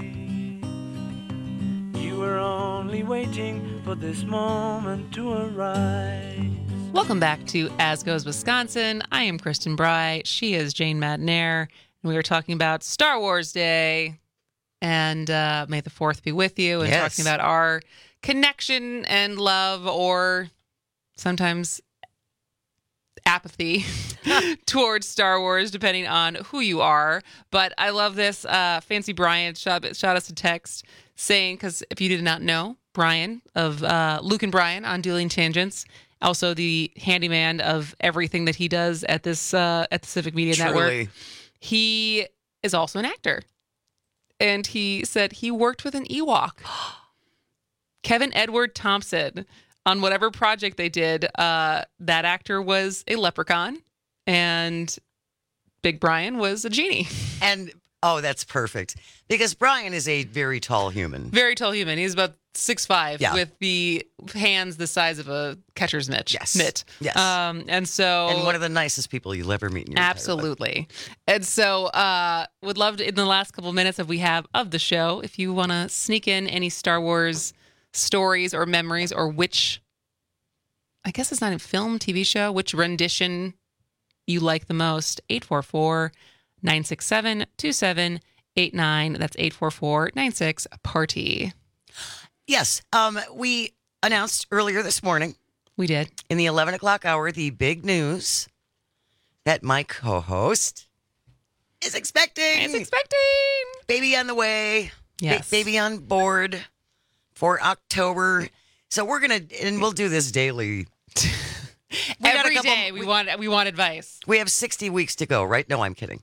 you were only waiting for this moment to arise. Welcome back to As Goes Wisconsin. I am Kristen Bry. She is Jane Madnair. And we are talking about Star Wars Day. And uh, may the fourth be with you. And Yes. talking about our connection and love, or sometimes apathy towards Star Wars, depending on who you are. But I love this. Uh, Fancy Brian shot, shot us a text saying, because if you did not know, Brian of uh, Luke and Brian on Dueling Tangents, also the handyman of everything that he does at this uh, at the Civic Media Truly. Network. He is also an actor. And he said he worked with an Ewok. Kevin Edward Thompson, on whatever project they did, uh, that actor was a leprechaun, and Big Brian was a genie. And, oh, that's perfect. Because Brian is a very tall human. Very tall human. He's about six five Yeah. with the hands the size of a catcher's mitt. Yes. Mitt. Yes. Um, and so... And one of the nicest people you'll ever meet in your entire life. Absolutely. And so uh, would love to, in the last couple minutes that we have of the show, if you want to sneak in any Star Wars stories or memories, or which, I guess it's not a film, T V show, which rendition you like the most, eight four four, nine six seven, two seven eight nine. That's eight four four, nine six, party. Yes. Um, we announced earlier this morning. We did. In the eleven o'clock hour, the big news that my co-host is expecting. Is expecting. Baby on the way. Yes. Ba- baby on board for October. So we're going to, and we'll do this daily. We got a Every couple- day we want we want advice. We have sixty weeks to go, right? No, I'm kidding.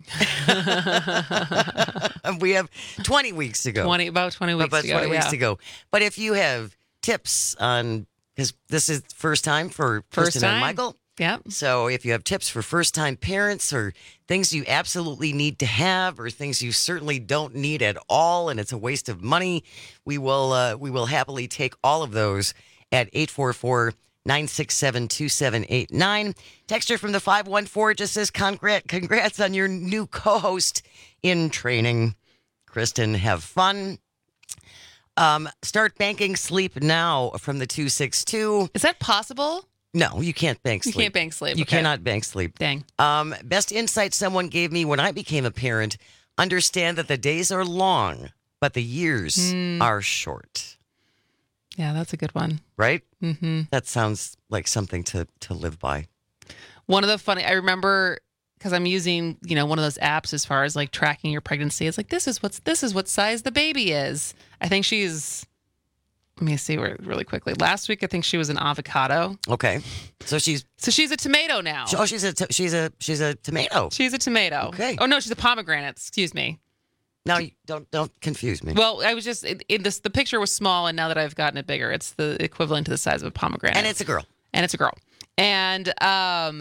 We have twenty weeks to go. twenty about twenty weeks About to go. twenty weeks yeah. to go. But if you have tips on, because this is the first time for First Kristen and time. Michael. Yep. So if you have tips for first-time parents, or things you absolutely need to have, or things you certainly don't need at all, and it's a waste of money, we will uh, we will happily take all of those at eight four four, nine six seven, two seven eight nine. Texter from the five one four just says, congrats, congrats on your new co-host in training. Kristen, have fun. Um, start banking sleep now from the two six two. Is that possible? No, you can't bank You sleep. can't bank sleep. You okay. cannot bank sleep. Dang. Um, best insight someone gave me when I became a parent: understand that the days are long, but the years Mm. are short. Yeah, that's a good one. Right? Mm-hmm. That sounds like something to to live by. One of the funny, I remember, because I'm using, you know, one of those apps as far as like tracking your pregnancy. It's like, this is what's this is what size the baby is. I think she's, let me see where really quickly. Last week, I think she was an avocado. Okay, so she's So she's a tomato now. oh she's a t- she's a she's a tomato. She's a tomato. Okay. Oh no, she's a pomegranate. Excuse me. Now you don't don't confuse me. Well, I was just in, in this. The picture was small, and now that I've gotten it bigger, it's the equivalent to the size of a pomegranate. And it's a girl. And it's a girl. And um,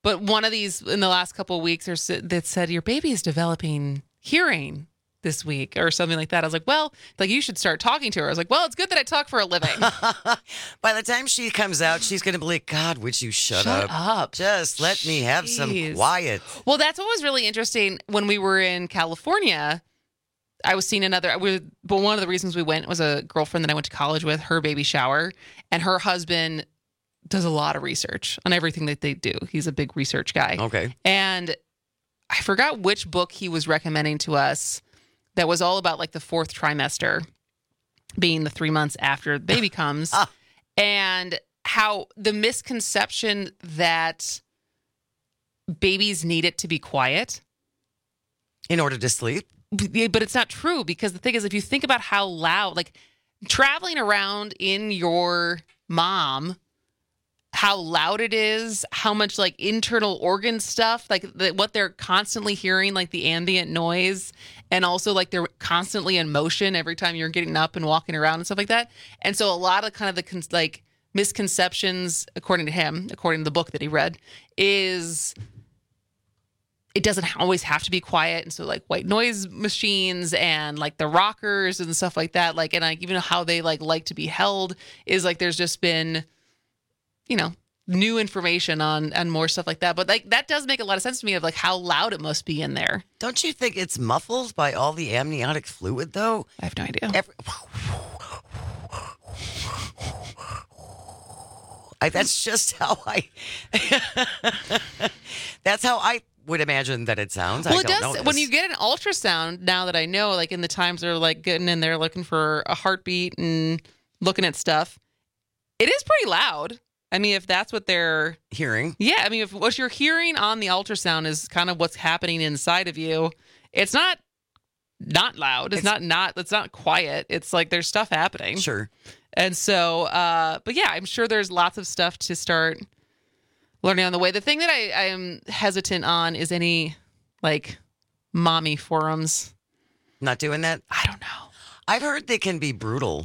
But one of these in the last couple of weeks or so, that said your baby is developing hearing this week or something like that. I was like, well, like you should start talking to her. I was like, well, it's good that I talk for a living. By the time she comes out, she's going to be like, God, would you shut, Shut up? up. Just let me have some Jeez. quiet. Well, that's what was really interesting when we were in California. I was seeing another, we, but one of the reasons we went was a girlfriend that I went to college with, her baby shower, and her husband does a lot of research on everything that they do. He's a big research guy. Okay. And I forgot which book he was recommending to us that was all about like the fourth trimester being the three months after the baby comes and how the misconception that babies need it to be quiet in order to sleep. But it's not true, because the thing is, if you think about how loud, like traveling around in your mom, how loud it is, how much like internal organ stuff, like the, what they're constantly hearing, like the ambient noise, and also like they're constantly in motion every time you're getting up and walking around and stuff like that. And so a lot of kind of the con- like misconceptions, according to him, according to the book that he read, is it doesn't always have to be quiet. And so like white noise machines and like the rockers and stuff like that, like, and like even how they like like to be held is like there's just been, you know, new information on and more stuff like that. But like that does make a lot of sense to me of like how loud it must be in there. Don't you think it's muffled by all the amniotic fluid, though? I have no idea. Every, I, that's just how I. That's how I would imagine that it sounds. Well, I it don't does. know When this. you get an ultrasound, now that I know, like in the times they're like getting in there looking for a heartbeat and looking at stuff, it is pretty loud. I mean, if that's what they're hearing. Yeah. I mean, if what you're hearing on the ultrasound is kind of what's happening inside of you, it's not not loud. It's, it's not not, it's not quiet. It's like there's stuff happening. Sure. And so, uh, but yeah, I'm sure there's lots of stuff to start learning on the way. The thing that I, I am hesitant on is any like mommy forums. Not doing that? I don't know. I've heard they can be brutal.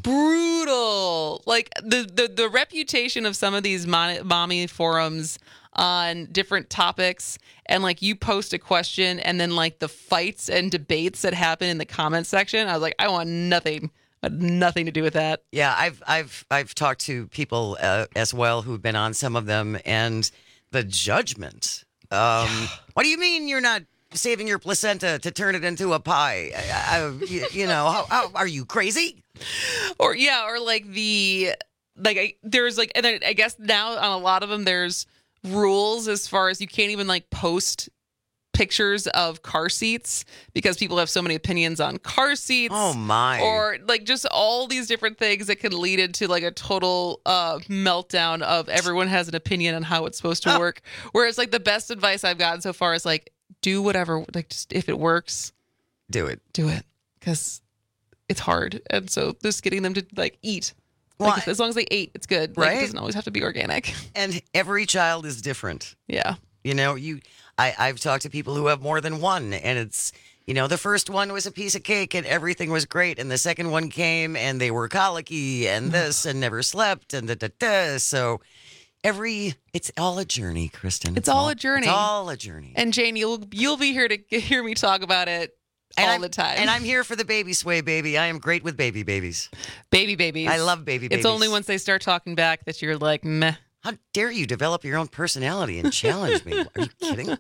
Brutal. Like the, the, the reputation of some of these mon- mommy forums on different topics, and like you post a question and then like the fights and debates that happen in the comment section. I was like, I want nothing, nothing to do with that. Yeah, I've I've I've talked to people uh, as well who've been on some of them, and the judgment. Um, what do you mean you're not saving your placenta to turn it into a pie? I, I, you, you know, how, how, are you crazy? Or yeah, or like the like I, there's like, and then I guess now on a lot of them there's rules as far as you can't even like post pictures of car seats because people have so many opinions on car seats. Oh my. Or like just all these different things that can lead into like a total uh, meltdown of everyone has an opinion on how it's supposed to work. Whereas like the best advice I've gotten so far is like, do whatever, like just if it works, do it. Do it. Because it's hard. And so just getting them to like eat. Well, like, as long as they ate, it's good. Like, right? it doesn't always have to be organic. And every child is different. Yeah. You know, you I, I've talked to people who have more than one, and it's, you know, the first one was a piece of cake and everything was great. And the second one came and they were colicky and this and never slept and da da da. So every, it's all a journey, Kristen. It's, it's all, all a journey. It's all a journey. And Jane, you'll you'll be here to hear me talk about it and all I'm, the time. And I'm here for the baby sway, baby. I am great with baby babies. Baby babies. I love baby babies. It's only once they start talking back that you're like, meh. How dare you develop your own personality and challenge me? Are you kidding?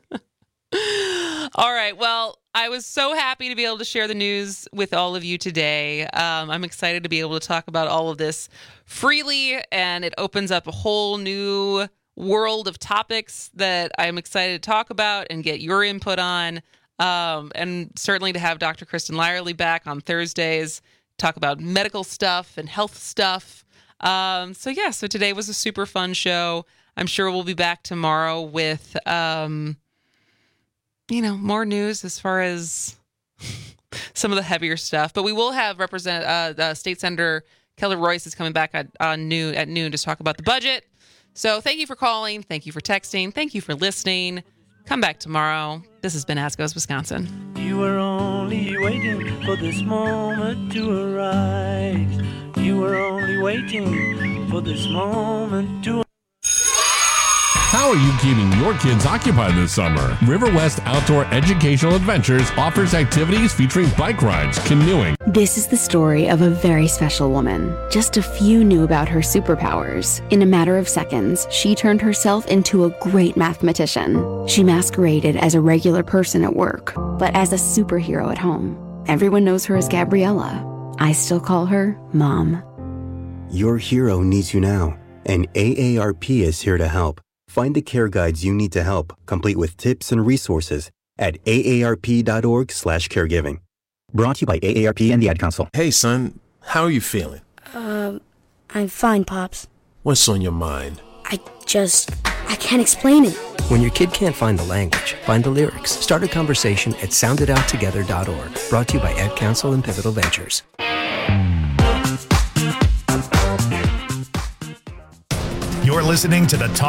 All right. Well, I was so happy to be able to share the news with all of you today. Um, I'm excited to be able to talk about all of this freely, and it opens up a whole new world of topics that I'm excited to talk about and get your input on. Um, and certainly to have Doctor Kristen Lyerly back on Thursdays, talk about medical stuff and health stuff. Um, so yeah, so today was a super fun show. I'm sure we'll be back tomorrow with, um, you know, more news as far as some of the heavier stuff. But we will have represent uh, uh, State Senator Kelly Royce is coming back at uh, noon at noon to talk about the budget. So thank you for calling. Thank you for texting. Thank you for listening. Come back tomorrow. This has been As Goes Wisconsin. You were only waiting for this moment to arise. You were only waiting for this moment to Hi, How are you keeping your kids occupied this summer? River West Outdoor Educational Adventures offers activities featuring bike rides, canoeing. This is the story of a very special woman. Just a few knew about her superpowers. In a matter of seconds, she turned herself into a great mathematician. She masqueraded as a regular person at work, but as a superhero at home. Everyone knows her as Gabriella. I still call her Mom. Your hero needs you now, and A A R P is here to help. Find the care guides you need to help, complete with tips and resources at A A R P dot org slash caregiving. Brought to you by A A R P and the Ad Council. Hey, son, how are you feeling? Um, I'm fine, Pops. What's on your mind? I just, I can't explain it. When your kid can't find the language, find the lyrics. Start a conversation at sound it out together dot org. Brought to you by Ad Council and Pivotal Ventures. You're listening to the Talk